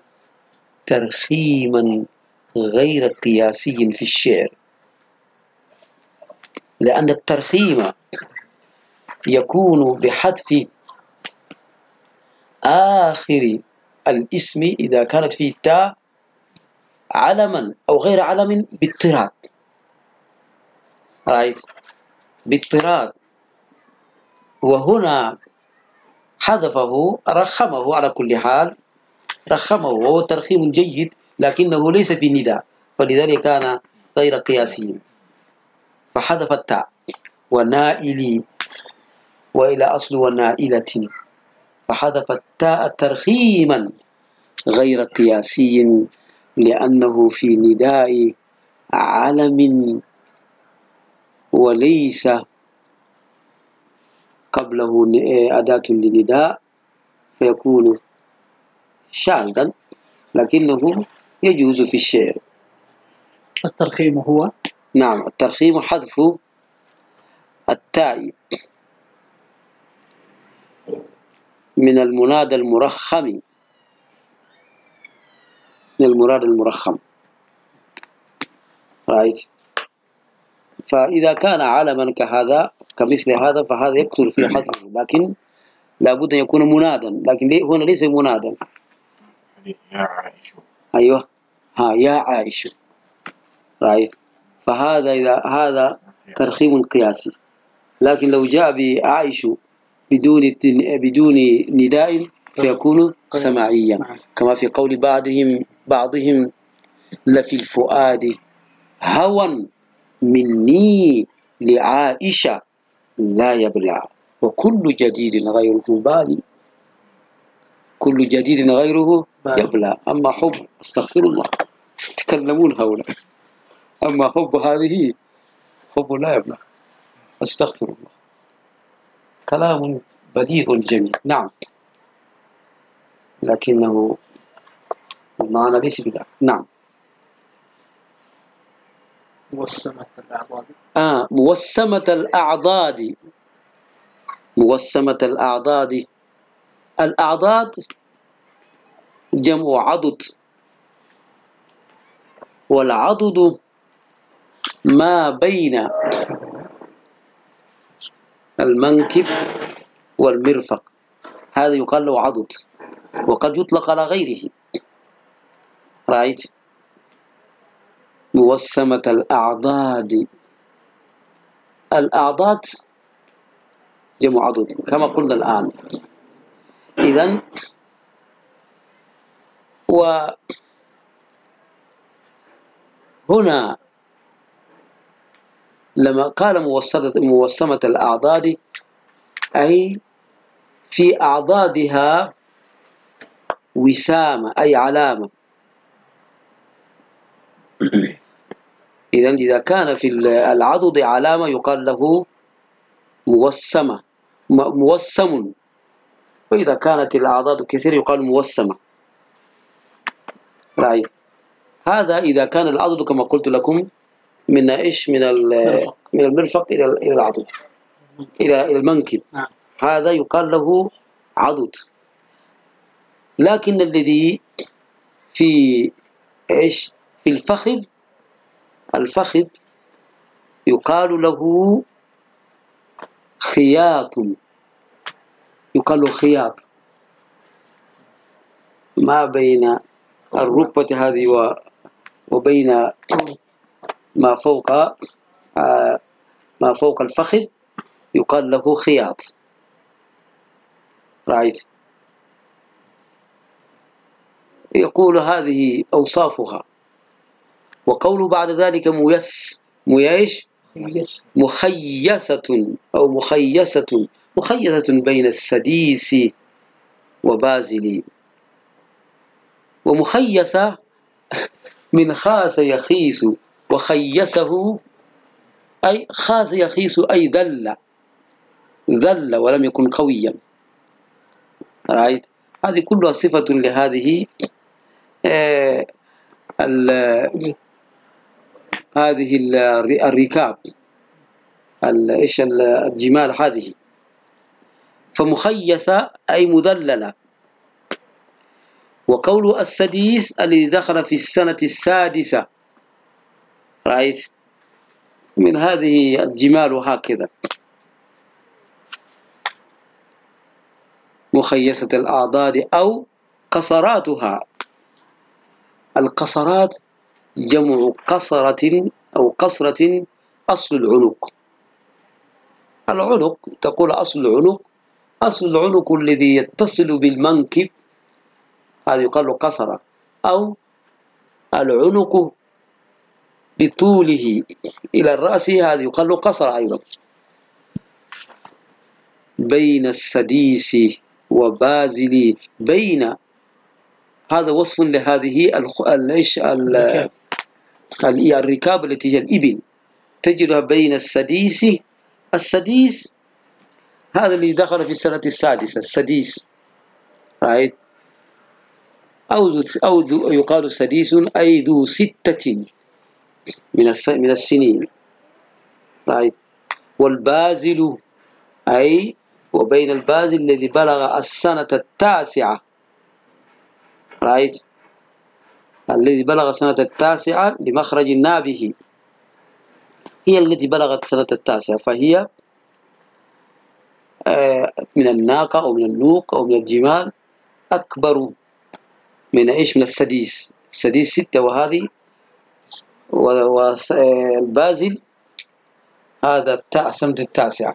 ترخيما غير قياسي في الشعر، لأن الترخيم يكون بحذف آخر الاسم إذا كانت فيه تاء علما أو غير علم باضطراد، رأيت، باضطراد. وهنا حذفه، رخمه على كل حال، رخمه، وهو ترخيم جيد لكنه ليس في نداء، فلذلك كان غير قياسي، فحذف التاء ونائلي، وإلى أصل ونائلة، فحذف التاء ترخيما غير قياسي، لأنه في نداء علم وليس قبله أداة لنداء، فيكون شاذا، لكنه يجوز في الشعر. الترخيم هو، نعم، الترخيم حذف التاء من المنادى المرخم، رأيت. فإذا كان علما كهذا كمثل هذا فهذا يكثر في حذفه، لكن لابد أن يكون منادا، لكن هنا ليس منادا. يا عائشة، أيوه، يا عائشة، رأيت. فهذا هذا ترخيم قياسي، لكن لو جاء بعائشة بدون نداء فيكون سماعيا، كما في قول بعضهم لفي الفؤاد هوى مني لعائشة لا يبلع، وكل جديد غيره بالي، كل جديد غيره يبلع. أما حب، استغفر الله، تكلمون هؤلاء، أما حب هذه حب لا يبلع، استغفر الله، كلام بديع جميل. نعم. لكنه المعنى ليس بذلك. نعم. موسمة الأعضاد. موسمة الأعضاد. موسمة الأعضاد. الأعضاد جمع عضد، والعضد ما بين المنكب والمرفق، هذا يقال له عضد، وقد يطلق على غيره. رأيت؟ موسمة الأعضاد. الأعضاد جمع عضد كما قلنا الآن. إذن وهنا لما قال موسمة الأعضاد أي في أعضادها وسامة أي علامة. إذا كان في العضد علامة يقال له موسم، وإذا كانت الأعضاد كثير يقال موسمة. رأيت؟ هذا إذا كان العضد كما قلت لكم من إيش؟ من المرفق إلى العضد، إلى المنكب، هذا يقال له عضد. لكن الذي في إيش؟ في الفخذ يقال له خياط، يقال له خياط ما بين الركبة هذه وبين ما فوق الفخذ يقال له خياط. رأيت؟ يقول هذه أوصافها. وقوله بعد ذلك مخيسة أو مخيسة بين السديس وبازل. ومخيسة من خاس يخيس، وخيسه أي خاس يخيس أي ذل ولم يكن قويا. رأيت؟ هذه كلها صفة لهذه هذه الركاب، إيش الجمال هذه. فمخيسة أي مذللة. وقول السديس الذي دخل في السنة السادسة. رأيت؟ من هذه الجمال هكذا. مخيسة الأعضاد أو قصراتها. القصرات جمع قصرة أو قصرة أصل العنق. العنق تقول أصل العنق، أصل العنق الذي يتصل بالمنكب هذا يقال له قصرة، أو العنق بطوله إلى الرأس هذا يقال له قصرة أيضا. بين السديس وبازل، بين هذا وصف لهذه الركاب التي هي الإبل، تجدها بين السديس. السديس هذا اللي دخل في السنة السادسة، السديس. رأيت؟ أو يقال سديس أي ذو 6 من السنين. رأيت؟ والبازل أي وبين البازل الذي بلغ السنة التاسعة. رأيت؟ الذي بلغ السنة التاسعة لمخرج النابه، هي التي بلغت السنة التاسعة، فهي من الناقة أو من النوق أو من الجمال أكبر من إيش؟ من السديس. السديس 6 وهذه والبازل هذا السنة التاسعة.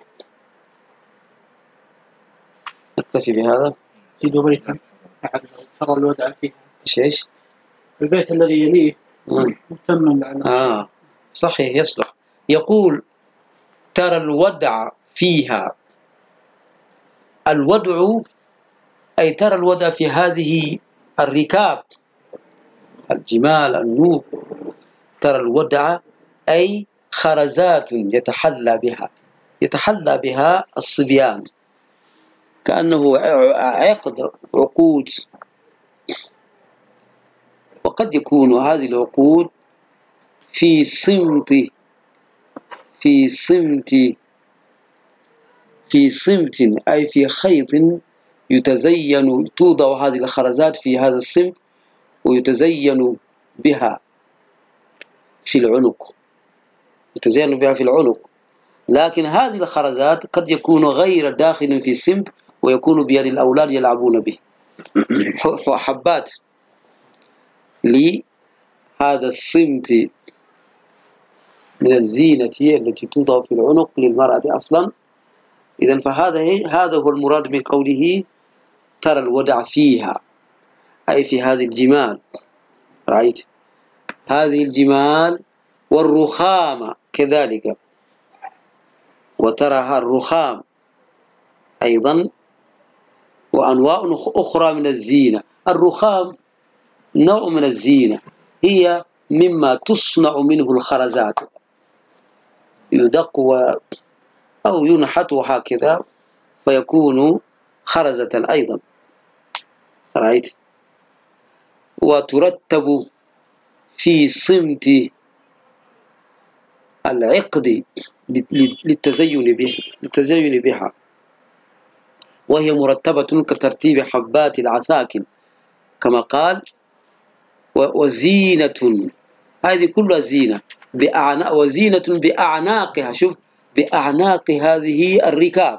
أكتفي بهذا. في بيتا أحد ترى الودع فيه. إيش؟ البيت الذي يليه متمم. صحيح يصلح. يقول ترى الودع فيها. الودع أي ترى الودع في هذه الركاب، الجمال، النوق. ترى الودع أي خرزات يتحلى بها الصبيان، كأنه عقد عقود وقد يكون هذه العقود في صمت أي في خيط يتزين، توضع هذه الخرزات في هذا الصمت ويتزين بها في العنق، لكن هذه الخرزات قد يكون غير داخل في الصمت ويكون بيد الأولاد يلعبون به. حبات لهذا الصمت من الزينة التي توضع في العنق للمرأة أصلا. إذن هذا هو المراد من قوله ترى الودع فيها، أي في هذه الجمال، رأيت هذه الجمال والرخام كذلك، وترها الرخام أيضا، وأنواع أخرى من الزينة. الرخام نوع من الزينة، هي مما تصنع منه الخرزات، يدق أو ينحت هكذا فيكون خرزة أيضا، رأيت، وترتب في صمت العقد للتزين بها، وهي مرتبة كترتيب حبات العساكر كما قال. وزينة، هذه كلها زينة، وزينة بأعناقها، شوف، بأعناق هذه الركاب،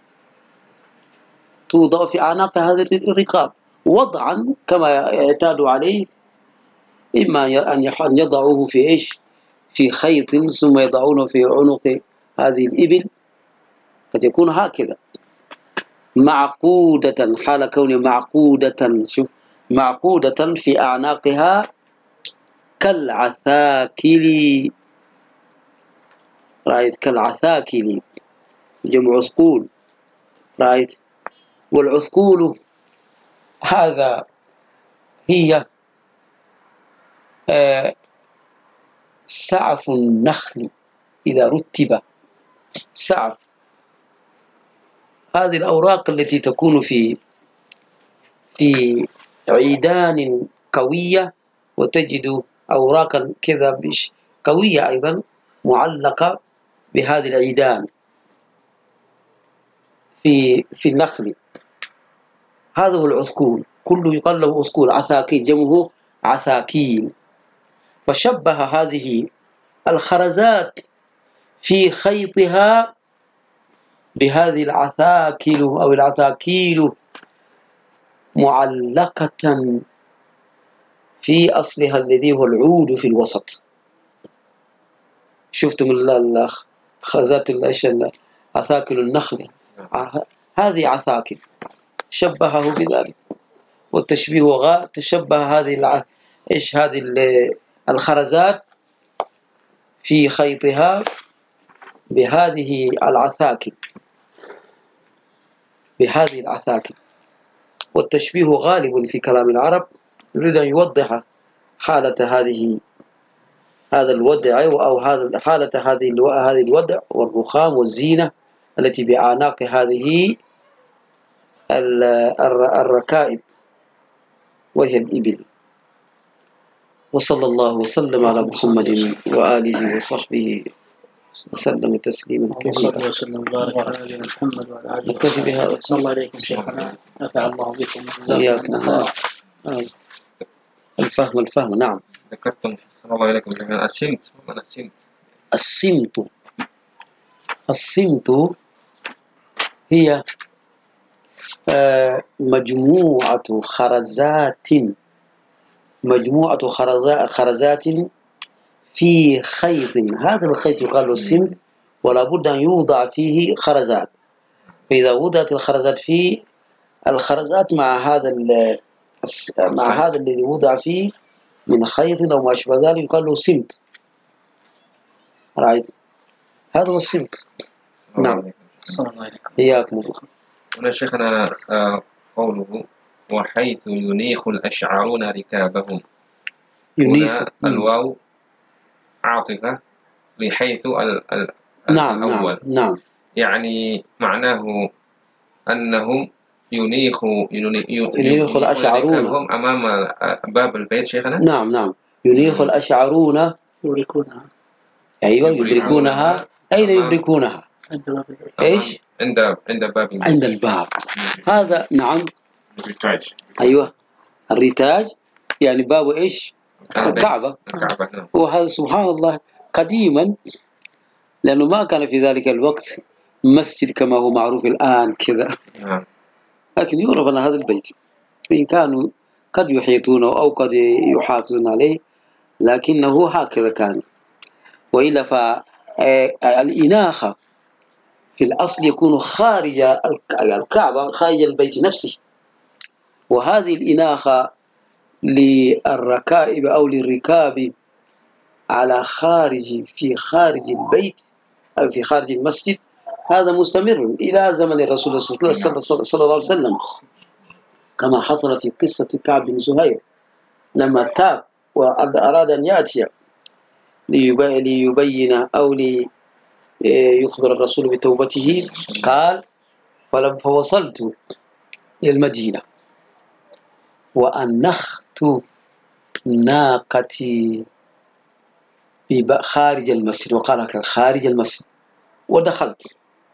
توضع في أعناق هذه الركاب وضعا كما يعتاد عليه، إما أن يضعوه في إيش، في خيط ثم يضعونه في عنق هذه الإبل، قد يكون هكذا معقودة، حال كونه معقودة، شوف، معقودة في أعناقها كالعثاكل، رأيت، كالعثاكل جمع عثقول، رأيت. والعثقول هذا هي سعف النخل إذا رتب، سعف هذه الأوراق التي تكون في عيدان قوية، وتجد أوراقا كذا قوية أيضا معلقة بهذه العيدان في النخل، هذا هو العثقول، كله يقال له عثقول، عثاكيل جمعه عثاكيل. فشبه هذه الخرزات في خيطها بهذه العثاكل أو العثاكيل معلقة في أصلها الذي هو العود في الوسط. شفتم الخرزات عثاكل النخل، هذه عثاكل، شبهه بذلك. والتشبيه تشبه هذه الخرزات في خيطها بهذه العثاكل، والتشبيه غالب في كلام العرب، يريد أن يوضح حالة هذا الودع، أو حالة هذه الودع والرخام والزينة التي بأعناق هذه الركائب وهي الإبل. وصلى الله وسلم على محمد وآله وصحبه وسلم تسليما كثيرا. وسلم وبارك على نبينا محمد وعلى آله نكتفي بهذا. صلى الله عليكم شيخنا، نفع الله بكم وإياكم الله. الفهم، نعم. ذكرتم صلى الله عليكم السمت. السمت هي مجموعة خرزات في خيط، هذا الخيط يقال له السمت، ولا بد أن يوضع فيه خرزات. فإذا وضعت الخرزات مع هذا الذي وضع فيه من خيط أو ما أشبه ذلك يقال له سمت، رأيت، هذا هو السمت. نعم. صلى الله عليكم. إياكم الله. هنا شيخنا قوله وحيث ينيخ الأشعرون ركابهم، هنا الواو عاطفة لحيث نعم الأول. نعم. يعني معناه أنهم ينيخ الأشعرون هم أمام باب البيت شيخنا. نعم ينيخ الأشعرون يدركونها. أيوة يدركونها. أين يدركونها؟ إيش؟ عند الباب. هذا نعم. أيوة الرتاج يعني باب إيش؟ الكعبة. وهذا سبحان الله قديما، لأنه ما كان في ذلك الوقت مسجد كما هو معروف الآن كذا، لكن يعرف أن هذا البيت إن كانوا قد يحيطونه أو قد يحافظون عليه، لكنه هكذا كان. وإلا فالإناخة في الأصل يكون خارج الكعبة، خارج البيت نفسه، وهذه الإناخة للركائب أو للركاب على في خارج البيت أو في خارج المسجد، هذا مستمر إلى زمن الرسول صلى الله عليه وسلم، كما حصل في قصة كعب بن زهير لما تاب وأراد أن يأتي ليبين أو ليخبر الرسول بتوبته، قال فوصلت إلى المدينة وأنخت ناقتي خارج المسجد، وقال خارج المسجد، ودخلت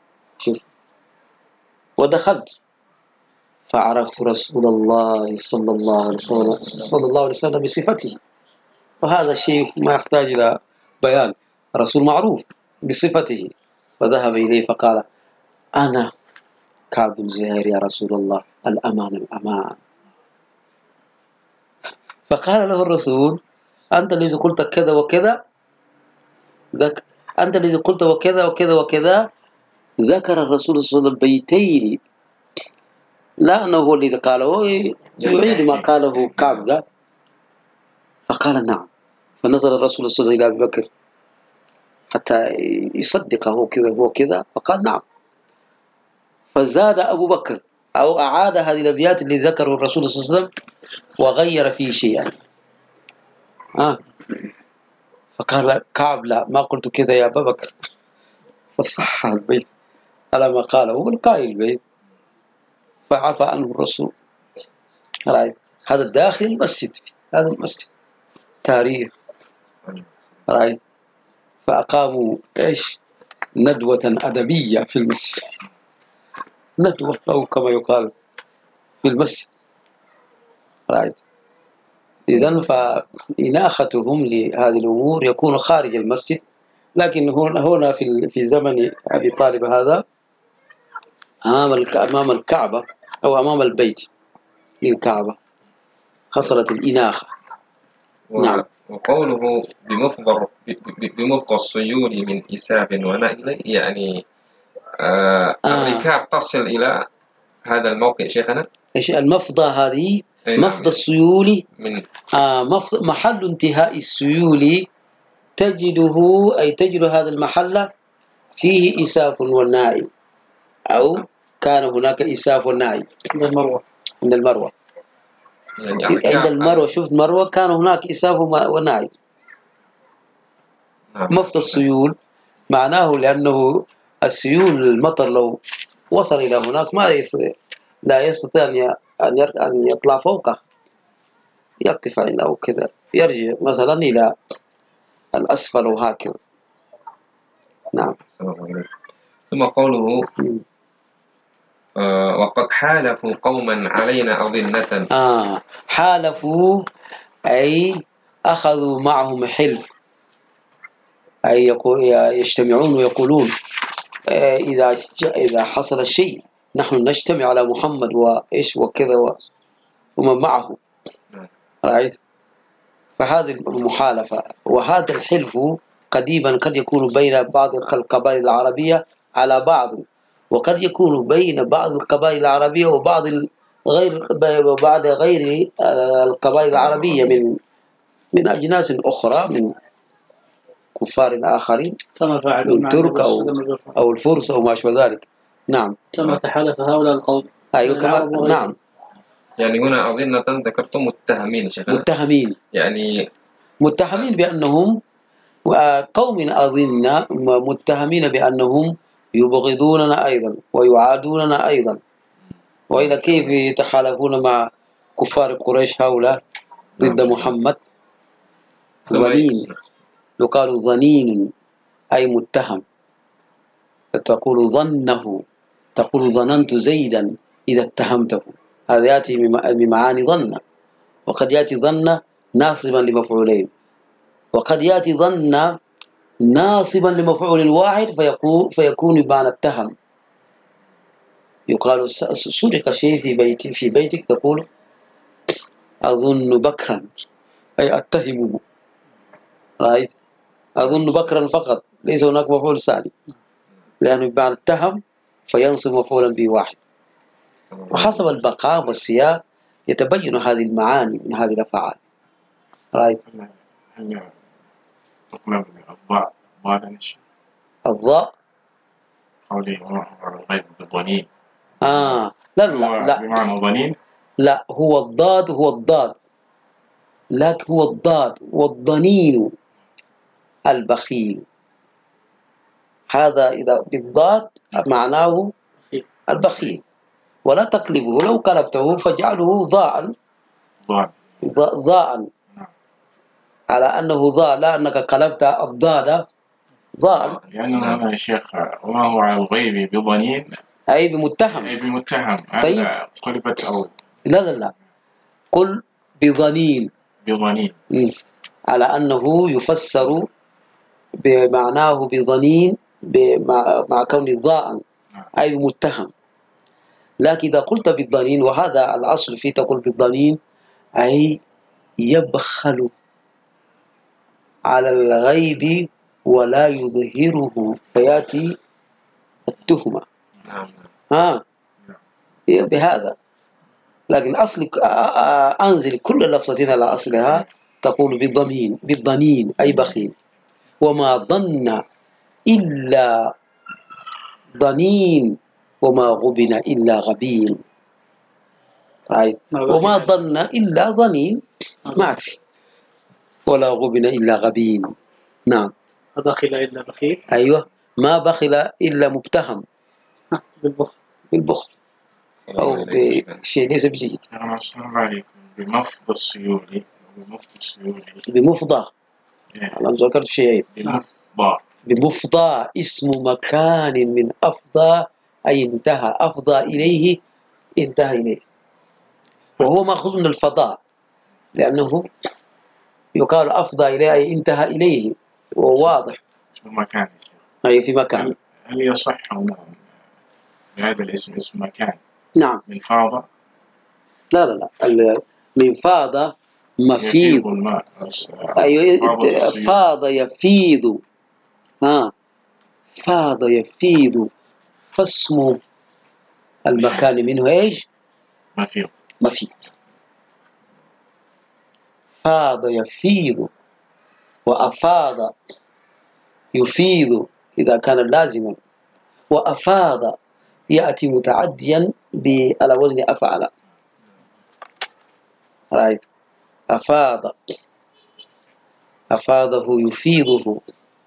فعرفت رسول الله صلى الله عليه وسلم بصفته. وهذا الشيء ما يحتاج إلى بيان، الرسول معروف بصفته. فذهب إليه فقال أنا كعب بن زهير يا رسول الله، الأمان. فقال له الرسول أنت الذي قلت كذا وكذا، أنت الذي قلت وكذا. ذكر الرسول صلى الله عليه وسلم بيتين، لا أنه هو الذي قاله، يعيد ما قاله كعب ده. فقال نعم. فنظر الرسول صلى الله عليه وسلم إلى أبي بكر حتى يصدقه هو كذا، فقال نعم. فزاد أبو بكر أو أعاد هذه الأبيات اللي ذكره الرسول صلى الله عليه وسلم وغير فيه شيئا. فقال كعب لا، ما قلت كذا يا أبا بكر. فصح البيت على ما قاله هو القائل البيت، فعفى عنه الرسول. هذا داخل المسجد، هذا المسجد تاريخ. فأقاموا ندوة أدبية في المسجد، ندوة أو كما يقال في المسجد. إذن فإناختهم لهذه الأمور يكون خارج المسجد، لكن هنا في زمن أبي طالب هذا أمام الكعبة أو أمام البيت للكعبة حصلت الإناخة. نعم. وقوله بمفضى السيول من إساب ونائل، يعني الركاب تصل إلى هذا الموقع شيخنا. المفضى هذه مفضى السيول محل انتهاء السيول، تجد هذا المحل فيه إساف والنائل، أو كان هناك إساف والنائل عند المروة. عند المروة شفت مروة كان هناك إساف ونائل. مفضى السيول معناه لأنه السيول المطر لو وصل إلى هناك لا يستطيع أن يطلع فوقه، يقف أو كذا، يرجع مثلا إلى الأسفل وهكذا. نعم. ثم قوله وقد حالفوا قوما علينا أظنة. حالفوا أي أخذوا معهم حلف، أي يجتمعون ويقولون إذا حصل الشيء نحن نجتمع على محمد وكذا ومن معه. فهذه المحالفة وهذا الحلف قديما قد يكون بين بعض القبائل العربية على بعض، وقد يكون بين بعض القبائل العربية وبعض غير القبائل العربية من أجناس أخرى، من كفار آخرين كما فعلوا من ترك أو الفرس أو ما شابه ذلك. نعم. كما تحالف هؤلاء القوم. أيوة كما نعم. يعني هنا أظنة ذكرتم متهمين شيخنا. متهمين بأنهم قوم أظن متهمين بأنهم يبغضوننا أيضا ويعادوننا أيضا. وإلى كيف يتحالفون مع كفار قريش هؤلاء ضد محمد؟ ظنين، يقال ظنين أي متهم. تقول ظنه، تقول ظننت زيدا إذا اتهمته، هذا يأتي بمعاني ظن. وقد يأتي ظن ناصبا لمفعولين، وقد يأتي ظن ناصبا لمفعول واحد فيكون بمعنى اتهم. يقال سرق شيء في بيتك تقول أظن بكرا، أي أتهمه. رأيت؟ أظن بكرا فقط، ليس هناك مفعول ثاني، لأنه بمعنى اتهم فينصب مفعولا به واحد. وحسب البقاء والسياق يتبين هذه المعاني من هذه الأفعال. رأيت؟ هل تقلب الضاء ضادا؟ الضاء قوله وهو غير بضنين. لا لا لا، بمعنى ضنين؟ لا، هو الضاد، هو الضاد، لكن هو الضاد والضنين البخيل. هذا إذا بالضاد معناه البخيل، ولا تقلبه، لو قلبته فجعله ضاء على أنه ضاء، لا أنك قلبت الضاد ضاء. لأنه يا شيخ وما هو على الغيب بضنين أي بمتهم، أي بمتهم. طيب قلبت أو لا قل بضنين على أنه يفسر بمعناه بضنين مع كون ضاء أي بمتهم. لكن إذا قلت بالضنين، وهذا الأصل فيه، تقول بالضنين أي يبخل على الغيب ولا يظهره فيأتي التهمة. بهذا. لكن أصل أنزل كل لفظة على أصلها، تقول بالضنين أي بخيل. وما ظن إلا ضنين وما غبن إلا غبين. وما ظن إلا ضنين ماشي، ولا غبن إلا غبين. نعم. ما بخل إلا بخيل. أيوة، ما بخل إلا مبتهم بالبخل أو بشيء ليس بجيد. السلام عليكم. بمفضى السيولي بمفضى. أنا ذكرت شيء. بمفضى اسم مكان من أفضى أي انتهى، أفضى إليه انتهى إليه، وهو مأخوذ من الفضاء، لأنه يقال أفضى إليه أي انتهى إليه، وواضح اسم مكان. أي في مكان. هل يصح هذا الاسم اسم مكان؟ نعم. من فاضة؟ لا من فاضة مفيض. أيوة، فاض يفيض. فاض يفيض، فاسم المكان منه إيش؟ مفيض. فاض يفيض، وأفاض يفيض إذا كان لازما، وأفاض يأتي متعديا على وزن أفعل. رأيت؟ أفاضه يفيضه.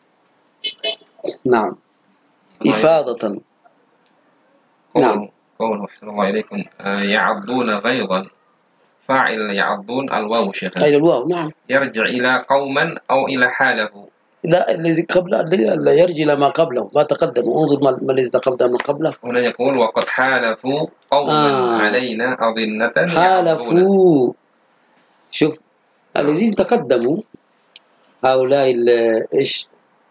نعم، إفاضة. نعم. قول أحسن الله إليكم يعضون غيظا، فاعل يعضون الواو شيخ. أي الواو. نعم. يرجع إلى قوما أو إلى حاله. لا، الذي قبل لا يرجع إلى ما قبله، ما تقدم. انظر ما الذي تقدم من قبله. هنا يقول وقد حالفوا قوما علينا أظنة. حالفوا. شوف الذين تقدموا هؤلاء إيش؟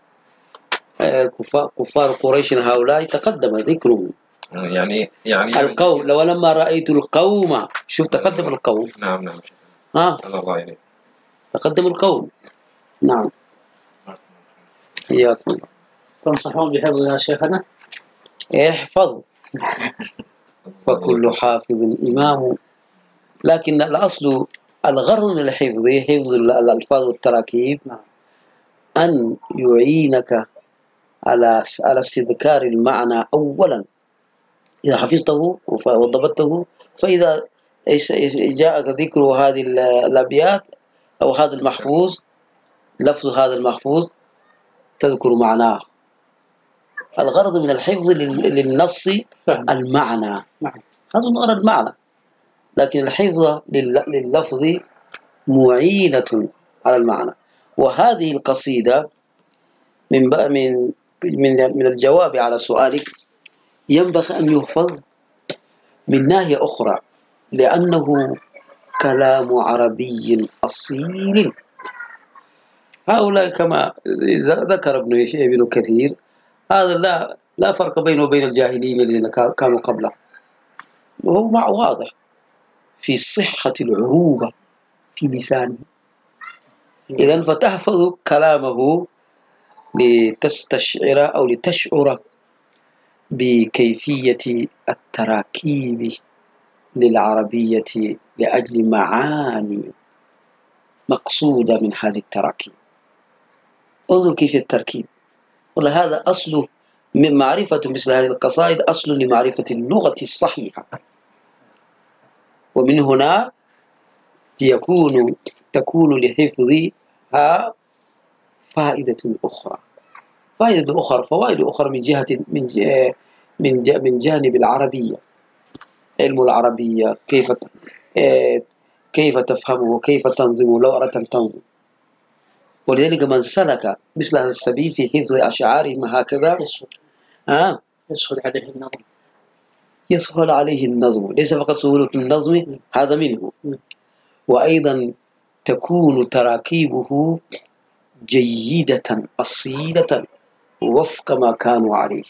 كفار قريش هؤلاء تقدم ذكرهم. يعني القوم، ولما رأيت القوم، شوف تقدم القوم. نعم. الله إليه. تقدم القوم. نعم. إياكم. تنصحون بحفظها شيخنا؟ احفظ فكل حافظ إمام. لكن الأصل الغرض من الحفظ حفظ الألفاظ والتراكيب، أن يعينك على استذكار المعنى أولا. إذا حفظته وضبطته، فإذا جاءك ذكر هذه الأبيات أو هذا المحفوظ، لفظ هذا المحفوظ، تذكر معناه. الغرض من الحفظ للنص المعنى. هذا المعنى، لكن الحفظ لللفظ معينة على المعنى. وهذه القصيدة من الجواب على سؤالك ينبغي أن يحفظ من ناحية أخرى، لأنه كلام عربي أصيل. هؤلاء كما ذكر ابن كثير، هذا لا فرق بينه وبين الجاهلين الذين كانوا قبله، وهو واضح في صحة العروبة في لسانه. إذن فتحفظ كلامه لتستشعر أو لتشعر بكيفية التراكيب للعربية لأجل معاني مقصودة من هذه التراكيب. انظر كيف التركيب، ولهذا أصل من معرفة مثل هذه القصائد أصل لمعرفة اللغة الصحيحة، ومن هنا تكون لحفظها فائدة أخرى، فوائد أخرى من جانب العربية، علم العربية، كيف تفهمه وكيف تنظمه لو أردت أن تنظم. ولذلك من سلك مثل هذا السبيل في حفظ أشعارهم هكذا يسهل عليه النظم، ليس فقط سهولة النظم، هذا منه، وأيضا تكون تراكيبه جيدة أصيلة وفق ما كانوا عليه.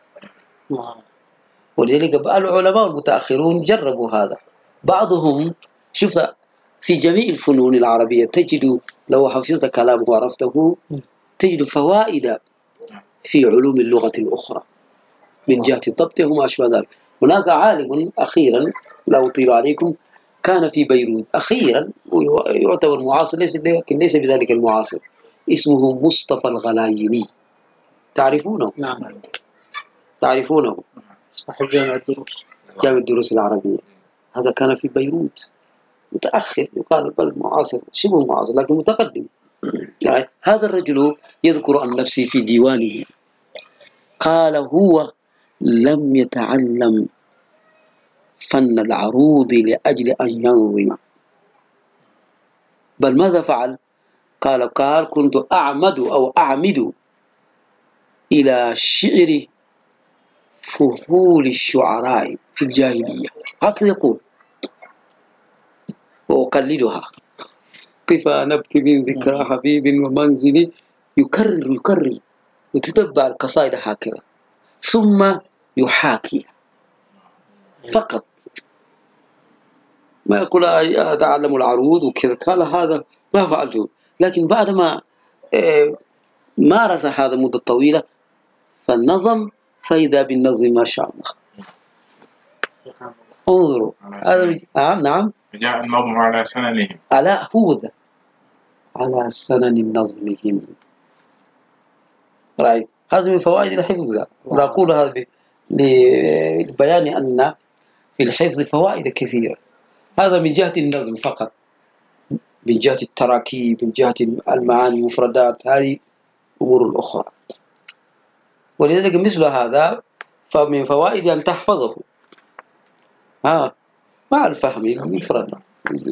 ولذلك العلماء المتأخرون جربوا هذا. بعضهم شفت في جميع الفنون العربية تجد لو حفظت كلامه وعرفته تجد فوائد في علوم اللغة الأخرى من جهة ضبطه وما أشبه ذلك. هناك عالم أخيرا لا أطيل عليكم كان في بيروت أخيرا ويعتبر معاصر، لكن ليس بذلك المعاصر، اسمه مصطفى الغلايني، تعرفونه؟ نعم تعرفونه، صاحب جامع الدروس العربية. هذا كان في بيروت، متأخر، يقال بل معاصر، شبه معاصر لكن متقدم. يعني هذا الرجل يذكر عن نفسه في ديوانه، قال هو لم يتعلم فن العروض لأجل أن ينظم، بل ماذا فعل؟ قال كنت أعمد إلى شعر فحول الشعراء في الجاهلية، هكذا يقول، وأقلدها، كيف نبكي من ذكرى حبيب ومنزلي، يكرر وتتبع القصائد هكذا ثم يحاكيها فقط، ما يقول أتعلم العروض وكذا. قال هذا ما فعلته، لكن بعدما مارس هذا مدة طويلة فالنظم، فإذا بالنظم ما شاء الله. انظروا هذا نعم جاء النظم على سننهم، على سنن نظمهم. رأيت هذا من فوائد الحفظ، وأقول هذا لبيان أن في الحفظ فوائد كثيرة. هذا من جهة النظم فقط، من جهة التراكيب، من جهة المعاني المفردات، هذه أمور أخرى. ولذلك مثل هذا فمن فوائد أن تحفظه مع الفهم المفردات.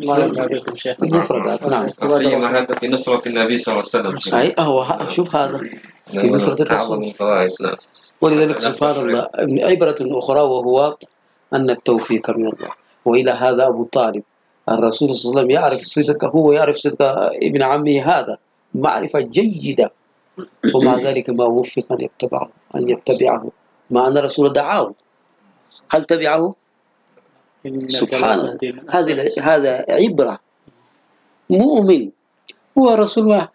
نعم، سيما هذا في نصرة النبي صلى الله عليه وسلم. صحيح، شوف هذا في نصرة الرسول. ولذلك سبحان الله عبرة أخرى، وهو أن التوفيق من الله. وإلى هذا أبو طالب الرسول صلى الله عليه وسلم يعرف صدقه ويعرف صدق ابن عمه، هذا معرفة جيدة، ومع ذلك ما وفق أن يتبعه مع أن الرسول دعاه. هل تبعه؟ سبحان الله، هذا عبرة. مؤمن هو رسول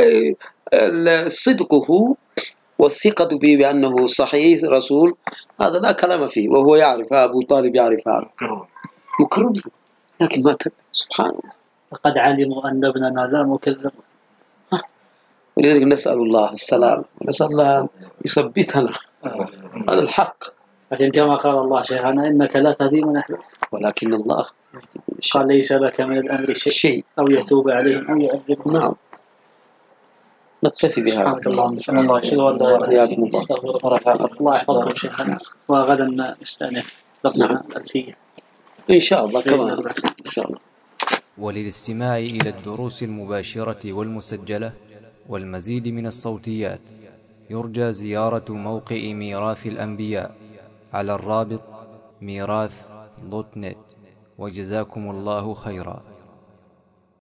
صدقه والثقة به بأنه صحيح رسول، هذا لا كلام فيه، وهو يعرف، أبو طالب يعرف هذا، يكرم، لكن ما تبع. سبحان الله، لقد علموا أن ابننا لا مكذب. ولذلك نسأل الله السلام، ونسأل الله يثبتنا على الحق. لكن كما قال الله شيخنا إنك لا تهدي من أحببت، ولكن الله قال ليس لك من الأمر شيء أو يتوب عليهم أو يعذبهم. نعم، نكتفي بهذا. سبحانك اللهم وبحمدك، الله يحفظكم شيخنا، وغدا نستأنف. درسنا الألفية إن شاء الله كمان إن شاء الله. وللاستماع إلى الدروس المباشرة والمسجلة والمزيد من الصوتيات يرجى زيارة موقع ميراث الأنبياء على الرابط ميراث.net. وجزاكم الله خيرا.